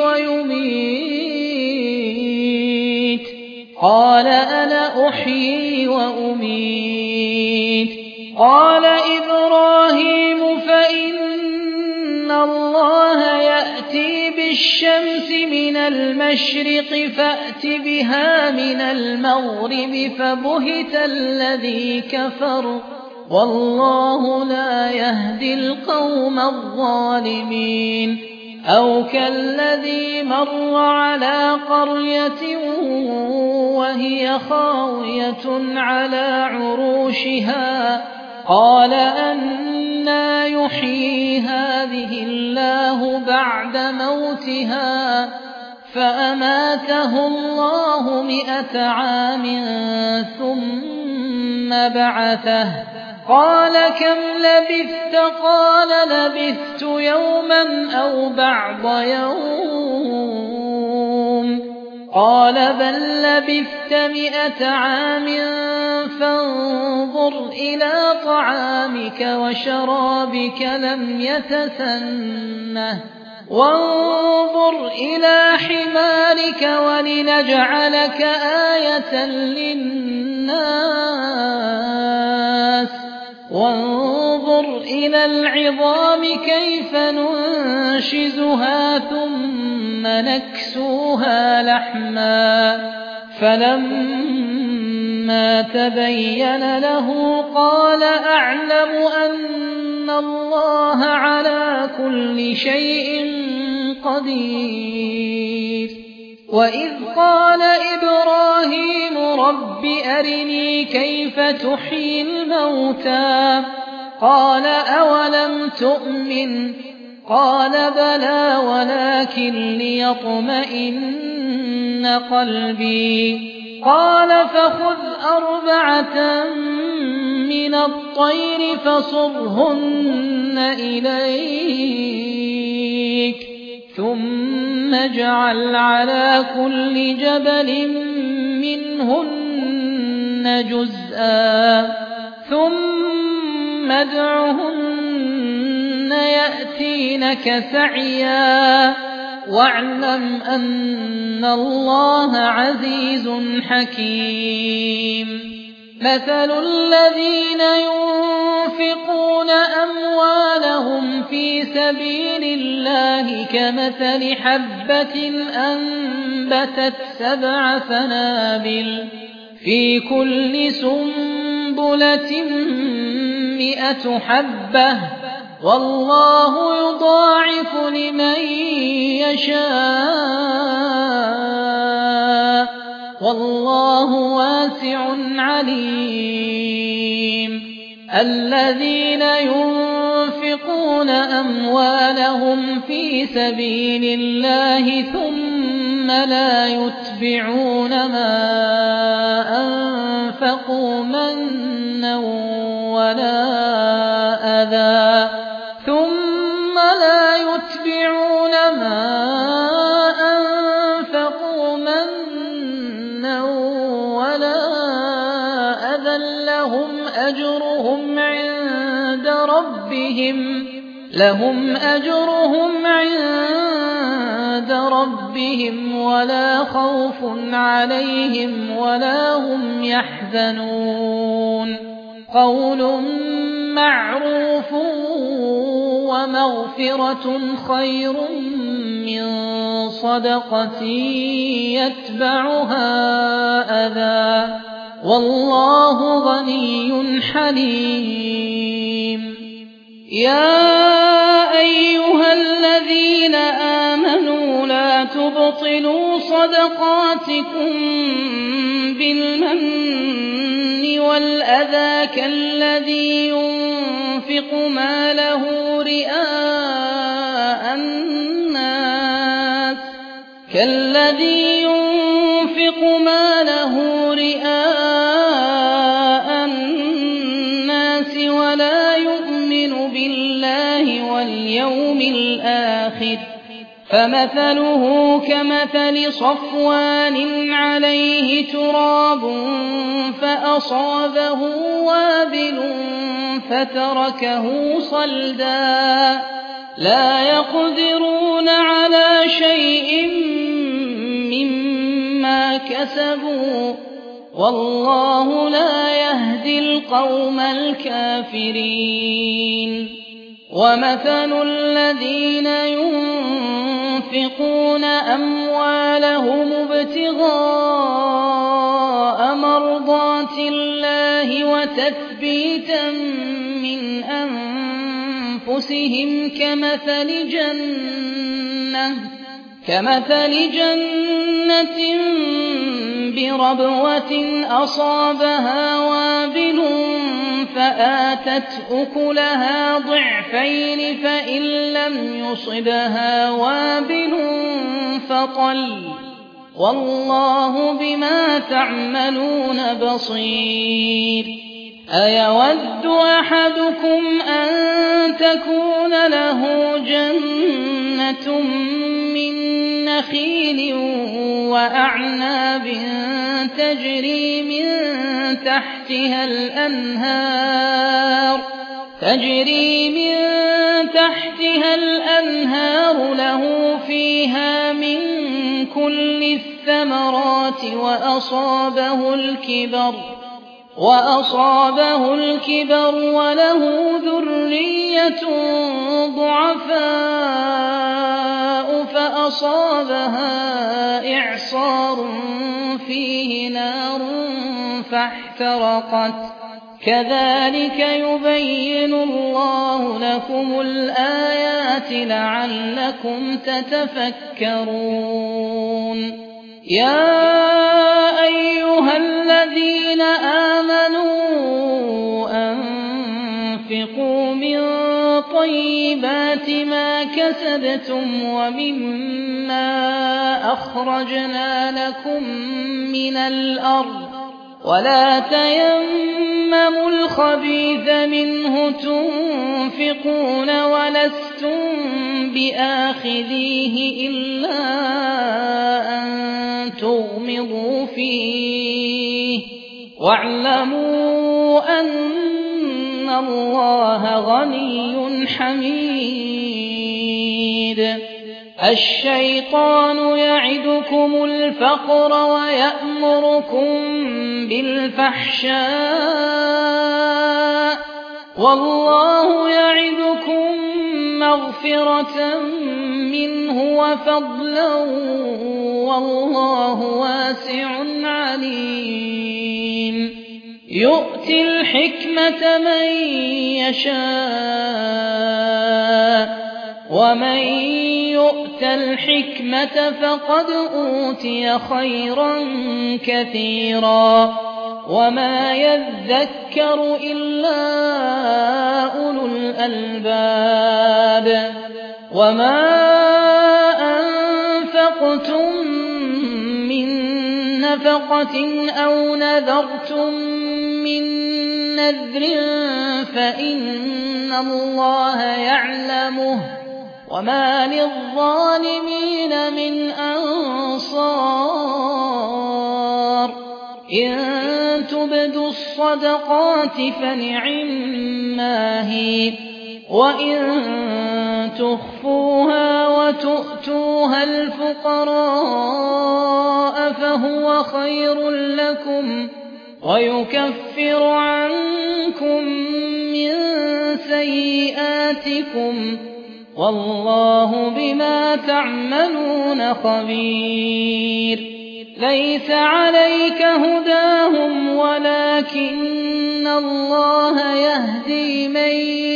ويميت قال أنا أحيي وأميت قال إبراهيم فإن الله يأتي بالشمس من المشرق فأت بها من المغرب فبهت الذي كفر والله لا يهدي القوم الظالمين أو كالذي مر على قرية وهي خاوية على عروشها قال أنى يحيي هذه الله بعد موتها فأماته الله 100 عام ثم بعثه قال كم لبثت قال لبثت يوما أو بعض يوم قال بل لبثت 100 عام فانظر إلى طعامك وشرابك لم يتسنه وانظر إلى حمارك ولنجعلك آية للناس وانظر إلى العظام كيف ننشزها ثم نكسوها لحما فلما تبين له قال أعلم أن الله على كل شيء قدير وإذ قال إبراهيم رب أرني كيف تحيي الموتى قال أولم تؤمن قال بلى ولكن ليطمئن قلبي قال فخذ 4 من الطير فصرهن إليك ثم اجعل على كل جبل منهن جزءا ثم ادعهن يأتينك سعيا واعلم أن الله عزيز حكيم مثل الذين ينفقون أموالهم في سبيل الله كمثل حبة أنبتت 7 سنابل في كل سنبلة 100 حبة والله يضاعف لمن يشاء والله واسع عليم الذين ينفقون أموالهم في سبيل الله ثم لا يتبعون ما أنفقوا منا ولا أذى ثم لا يتبعون ما أنفقوا منا ولا أذى لهم أجرهم عند ربهم ولا خوف عليهم ولا هم يحزنون قول معروف ومغفرة خير من صدقة يتبعها أذى والله غني حليم. يا أيها الذين آمنوا لا تبطلوا صدقاتكم بالمن والأذى كالذي ينفق ماله رئاء الناس ولا يؤمن بالله واليوم الآخر فمثله كمثل صفوان عليه تراب فأصابه وابل فتركه صلدا لا يقدرون على شيء مما كسبوا والله لا يهدي القوم الكافرين. ومثل الذين ينفقون أموالهم ابتغاء مرضات الله وتثبيتا من أنفسهم كمثل جنة بربوة أصابها وابل فآتت أكلها ضعفين فإن لم يصبها وابل فطل والله بما تعملون بصير. أيود أحدكم أن تكون له جنة من نخيل وأعناب تجري من تحتها الأنهار له فيها من كل الثمرات وأصابه الكبر وله ذرية ضعفاء فأصابها إعصار فيه نار فاحترقت كذلك يبين الله لكم الآيات لعلكم تتفكرون. يا أيها الذين آمنوا أنفقوا من طيبات ما كسبتم ومما أخرجنا لكم من الأرض ولا تيمموا الخبيث منه تنفقون ولستم بآخذيه إلا أن تغمضوا فيه واعلموا أن الله غني حميد. الشيطان يعدكم الفقر ويأمركم بالفحشاء والله يعدكم مغفرة منه وفضلا والله واسع عليم. يؤتي الحكمة من يشاء ومن يؤت الحكمة فقد أوتي خيرا كثيرا وما يذكر إلا أولو الألباب. وما أنفقتم من نفقة أو نذرتم من نذر فإن الله يعلمه وما للظالمين من أنصار. إن تبدوا الصدقات فنعما هي وإن تخفوها وتؤتوها الفقراء فهو خير لكم ويكفر عنكم من سيئاتكم والله بما تعملون خبير ليس عليك هداهم ولكن الله يهدي من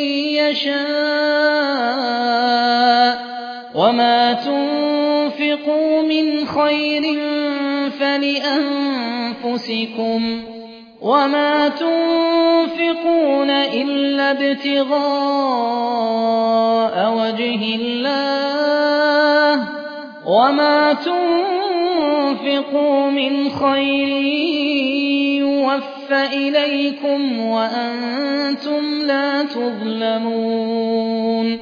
يشاء وما تنفقوا من خير فلأنفسكم وما تنفقون إلا ابتغاء وجه الله وما تنفقوا من خير يوفى إليكم وأنتم لا تظلمون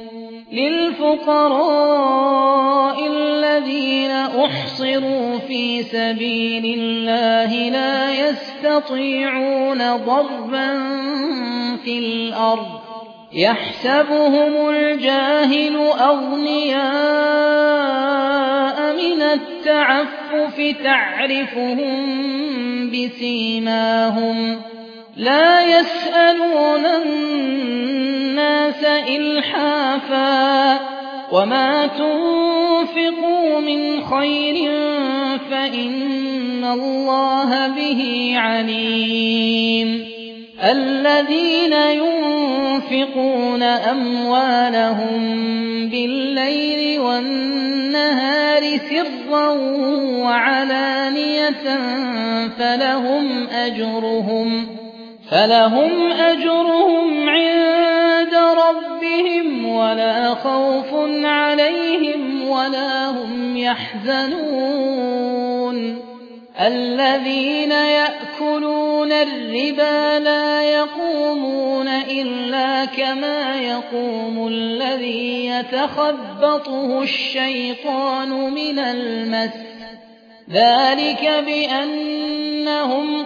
للفقراء الذين أحصروا في سبيل الله لا يستطيعون ضربا في الأرض يحسبهم الجاهل أغنياء من التعفف تعرفهم بسيماهم لا يسألون الناس إلحافا وما تنفقوا من خير فإن الله به عليم الذين ينفقون أموالهم بالليل والنهار سرا وعلانية فلهم أجرهم عند ربهم ولا خوف عليهم ولا هم يحزنون الذين يأكلون الربا لا يقومون إلا كما يقوم الذي يتخبطه الشيطان من المس ذلك بأنهم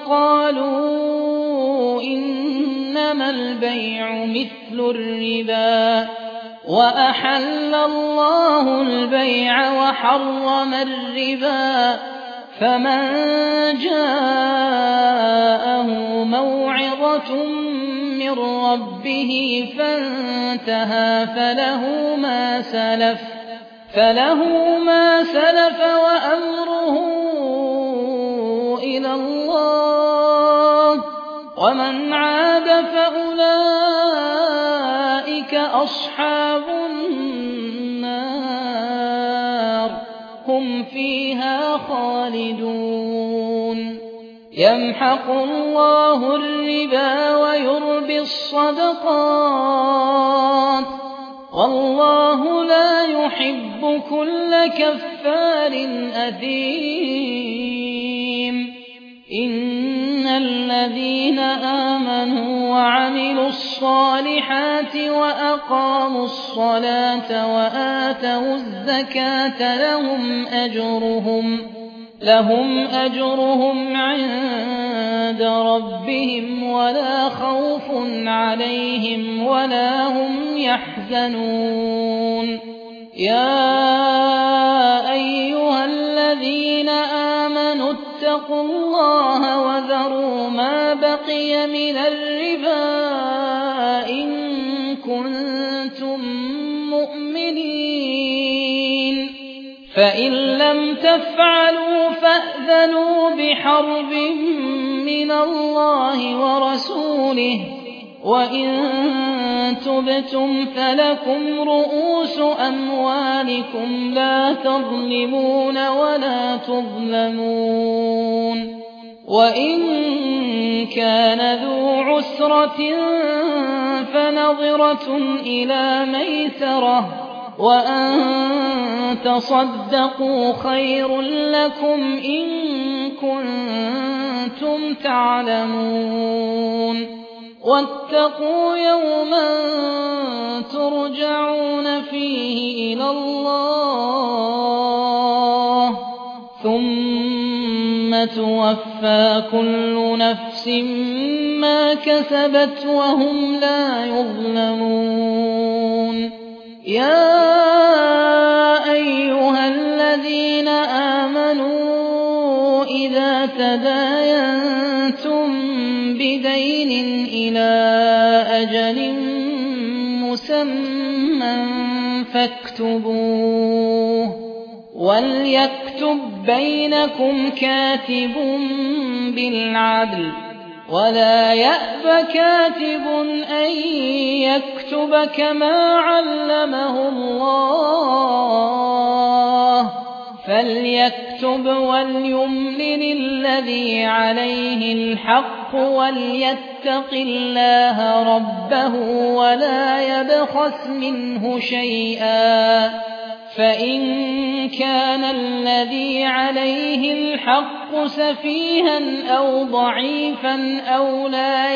قالوا إنما البيع مثل الربا وأحل الله البيع وحرم الربا فمن جاءه موعظة من ربه فانتهى فله ما سلف وأمره إلى الله ومن عاد فأولئك أصحاب النار هم فيها خالدون يمحق الله الربا ويربي الصدقات والله لا يحب كل كفار أثيم إن الذين آمنوا وعملوا الصالحات وأقاموا الصلاة وآتوا الزكاة لهم أجرهم عند ربهم ولا خوف عليهم ولا هم يحزنون يا أيها الذين آمنوا اتقوا الله وذروا ما بقي من الربا إن كنتم مؤمنين فإن لم تفعلوا فأذنوا بحرب من الله ورسوله وإن تبتم فلكم رؤوس أموالكم لا تظلمون ولا تظلمون وإن كان ذو عسرة فنظرة إلى ميسرة وأن تصدقوا خير لكم إن كنتم تعلمون واتقوا يوما ترجعون فيه إلى الله ثم توفى كل نفس ما كسبت وهم لا يظلمون يا أيها الذين آمنوا إذا تداينتم بدين إلى أجل مسمى فاكتبوه وليكتب بينكم كاتب بالعدل ولا يأب كاتب أن يكتب كما علمه الله فليكتب وليملل الذي عليه الحق وليتق الله ربه ولا يبخس منه شيئا فإن كان الذي عليه الحق سفيها أو ضعيفا أو لا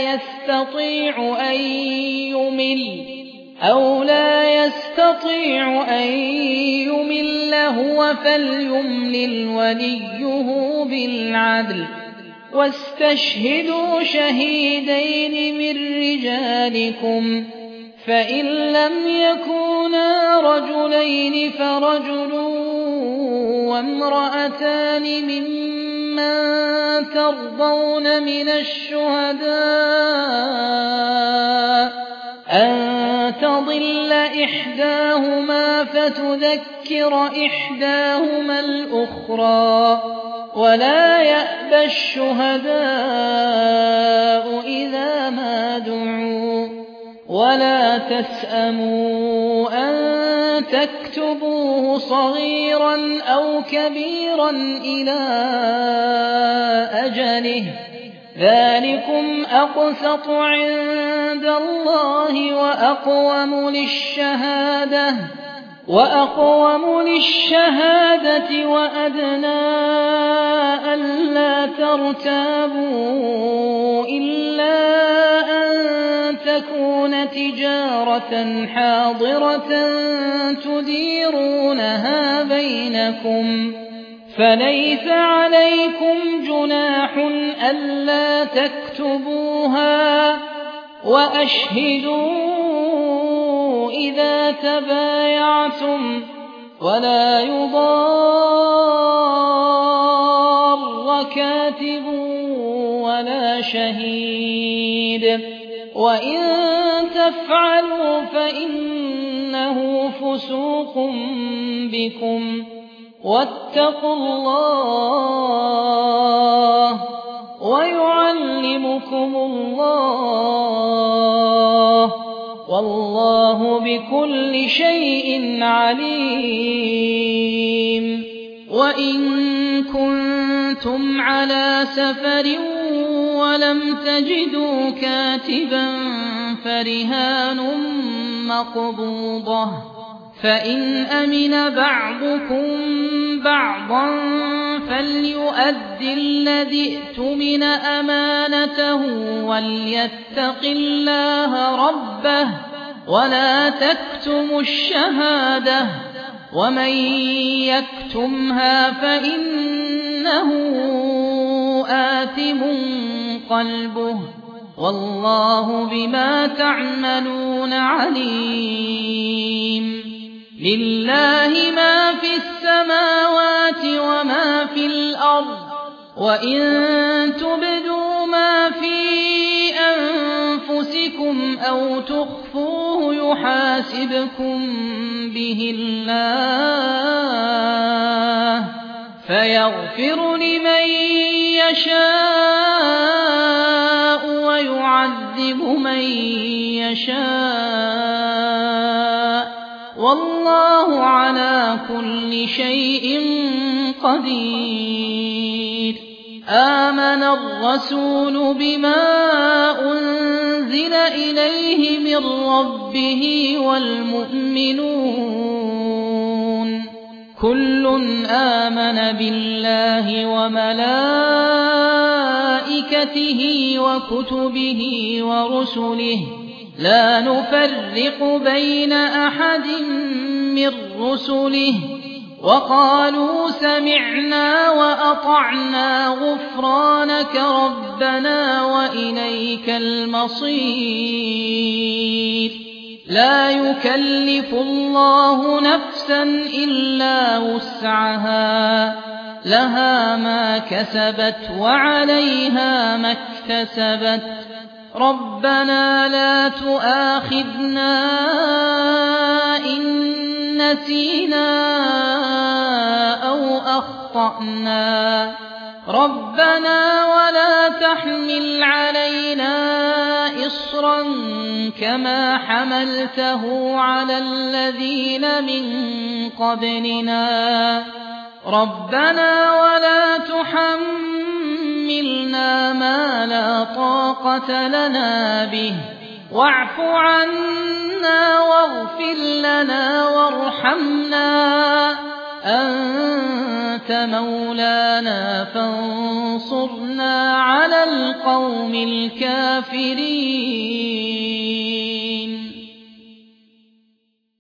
يستطيع أن يمل هو فليملل وليه بالعدل واستشهدوا شهيدين من رجالكم فإن لم يكونا رجلين فرجل وامرأتان ممن ترضون من الشهداء أن تضل إحداهما فتذكر إحداهما الأخرى ولا يأبى الشهداء إذا ما دعوا ولا تسأموا أن تكتبوه صغيرا أو كبيرا إلى أجله ذلكم أقسط عند الله وأقوم للشهادة وأدنى ألا ترتابوا إلا أن تكون تجارة حاضرة تديرونها بينكم فليس عليكم جناح ألا تكتبوها وأشهدوا إذا تبايعتم ولا يضار كاتب ولا شهيد وإن تفعلوا فإنه فسوق بكم واتقوا الله ويعلمكم الله والله بكل شيء عليم وإن كنتم على سفر ولم تجدوا كاتبا فرهان مقبوضة فإن أمن بعضكم بعضا فليؤد الذي اؤتمن أمانته وليتق الله ربه ولا تكتموا الشهادة ومن يكتمها فإنه آثم قلبه والله بما تعملون عليم لله ما في السماوات وما في الأرض وإن تبدوا ما في أنفسكم أو تخفوه يحاسبكم به الله فيغفر لمن يشاء ويعذب من يشاء والله على كل شيء قدير آمن الرسول بما أنزل إليه من ربه والمؤمنون كل آمن بالله وملائكته وكتبه ورسله لا نفرق بين أحد من رسله وقالوا سمعنا وأطعنا غفرانك ربنا وإليك المصير لا يكلف الله نفسا إلا وسعها لها ما كسبت وعليها ما اكتسبت ربنا لا تؤاخذنا إن نسينا أو أخطأنا ربنا ولا تحمل علينا إصرا كما حملته على الذين من قبلنا ربنا ولا تحملنا ما لا طاقة لنا به واعف عنا واغفر لنا وارحمنا أنت مولانا فانصرنا على القوم الكافرين.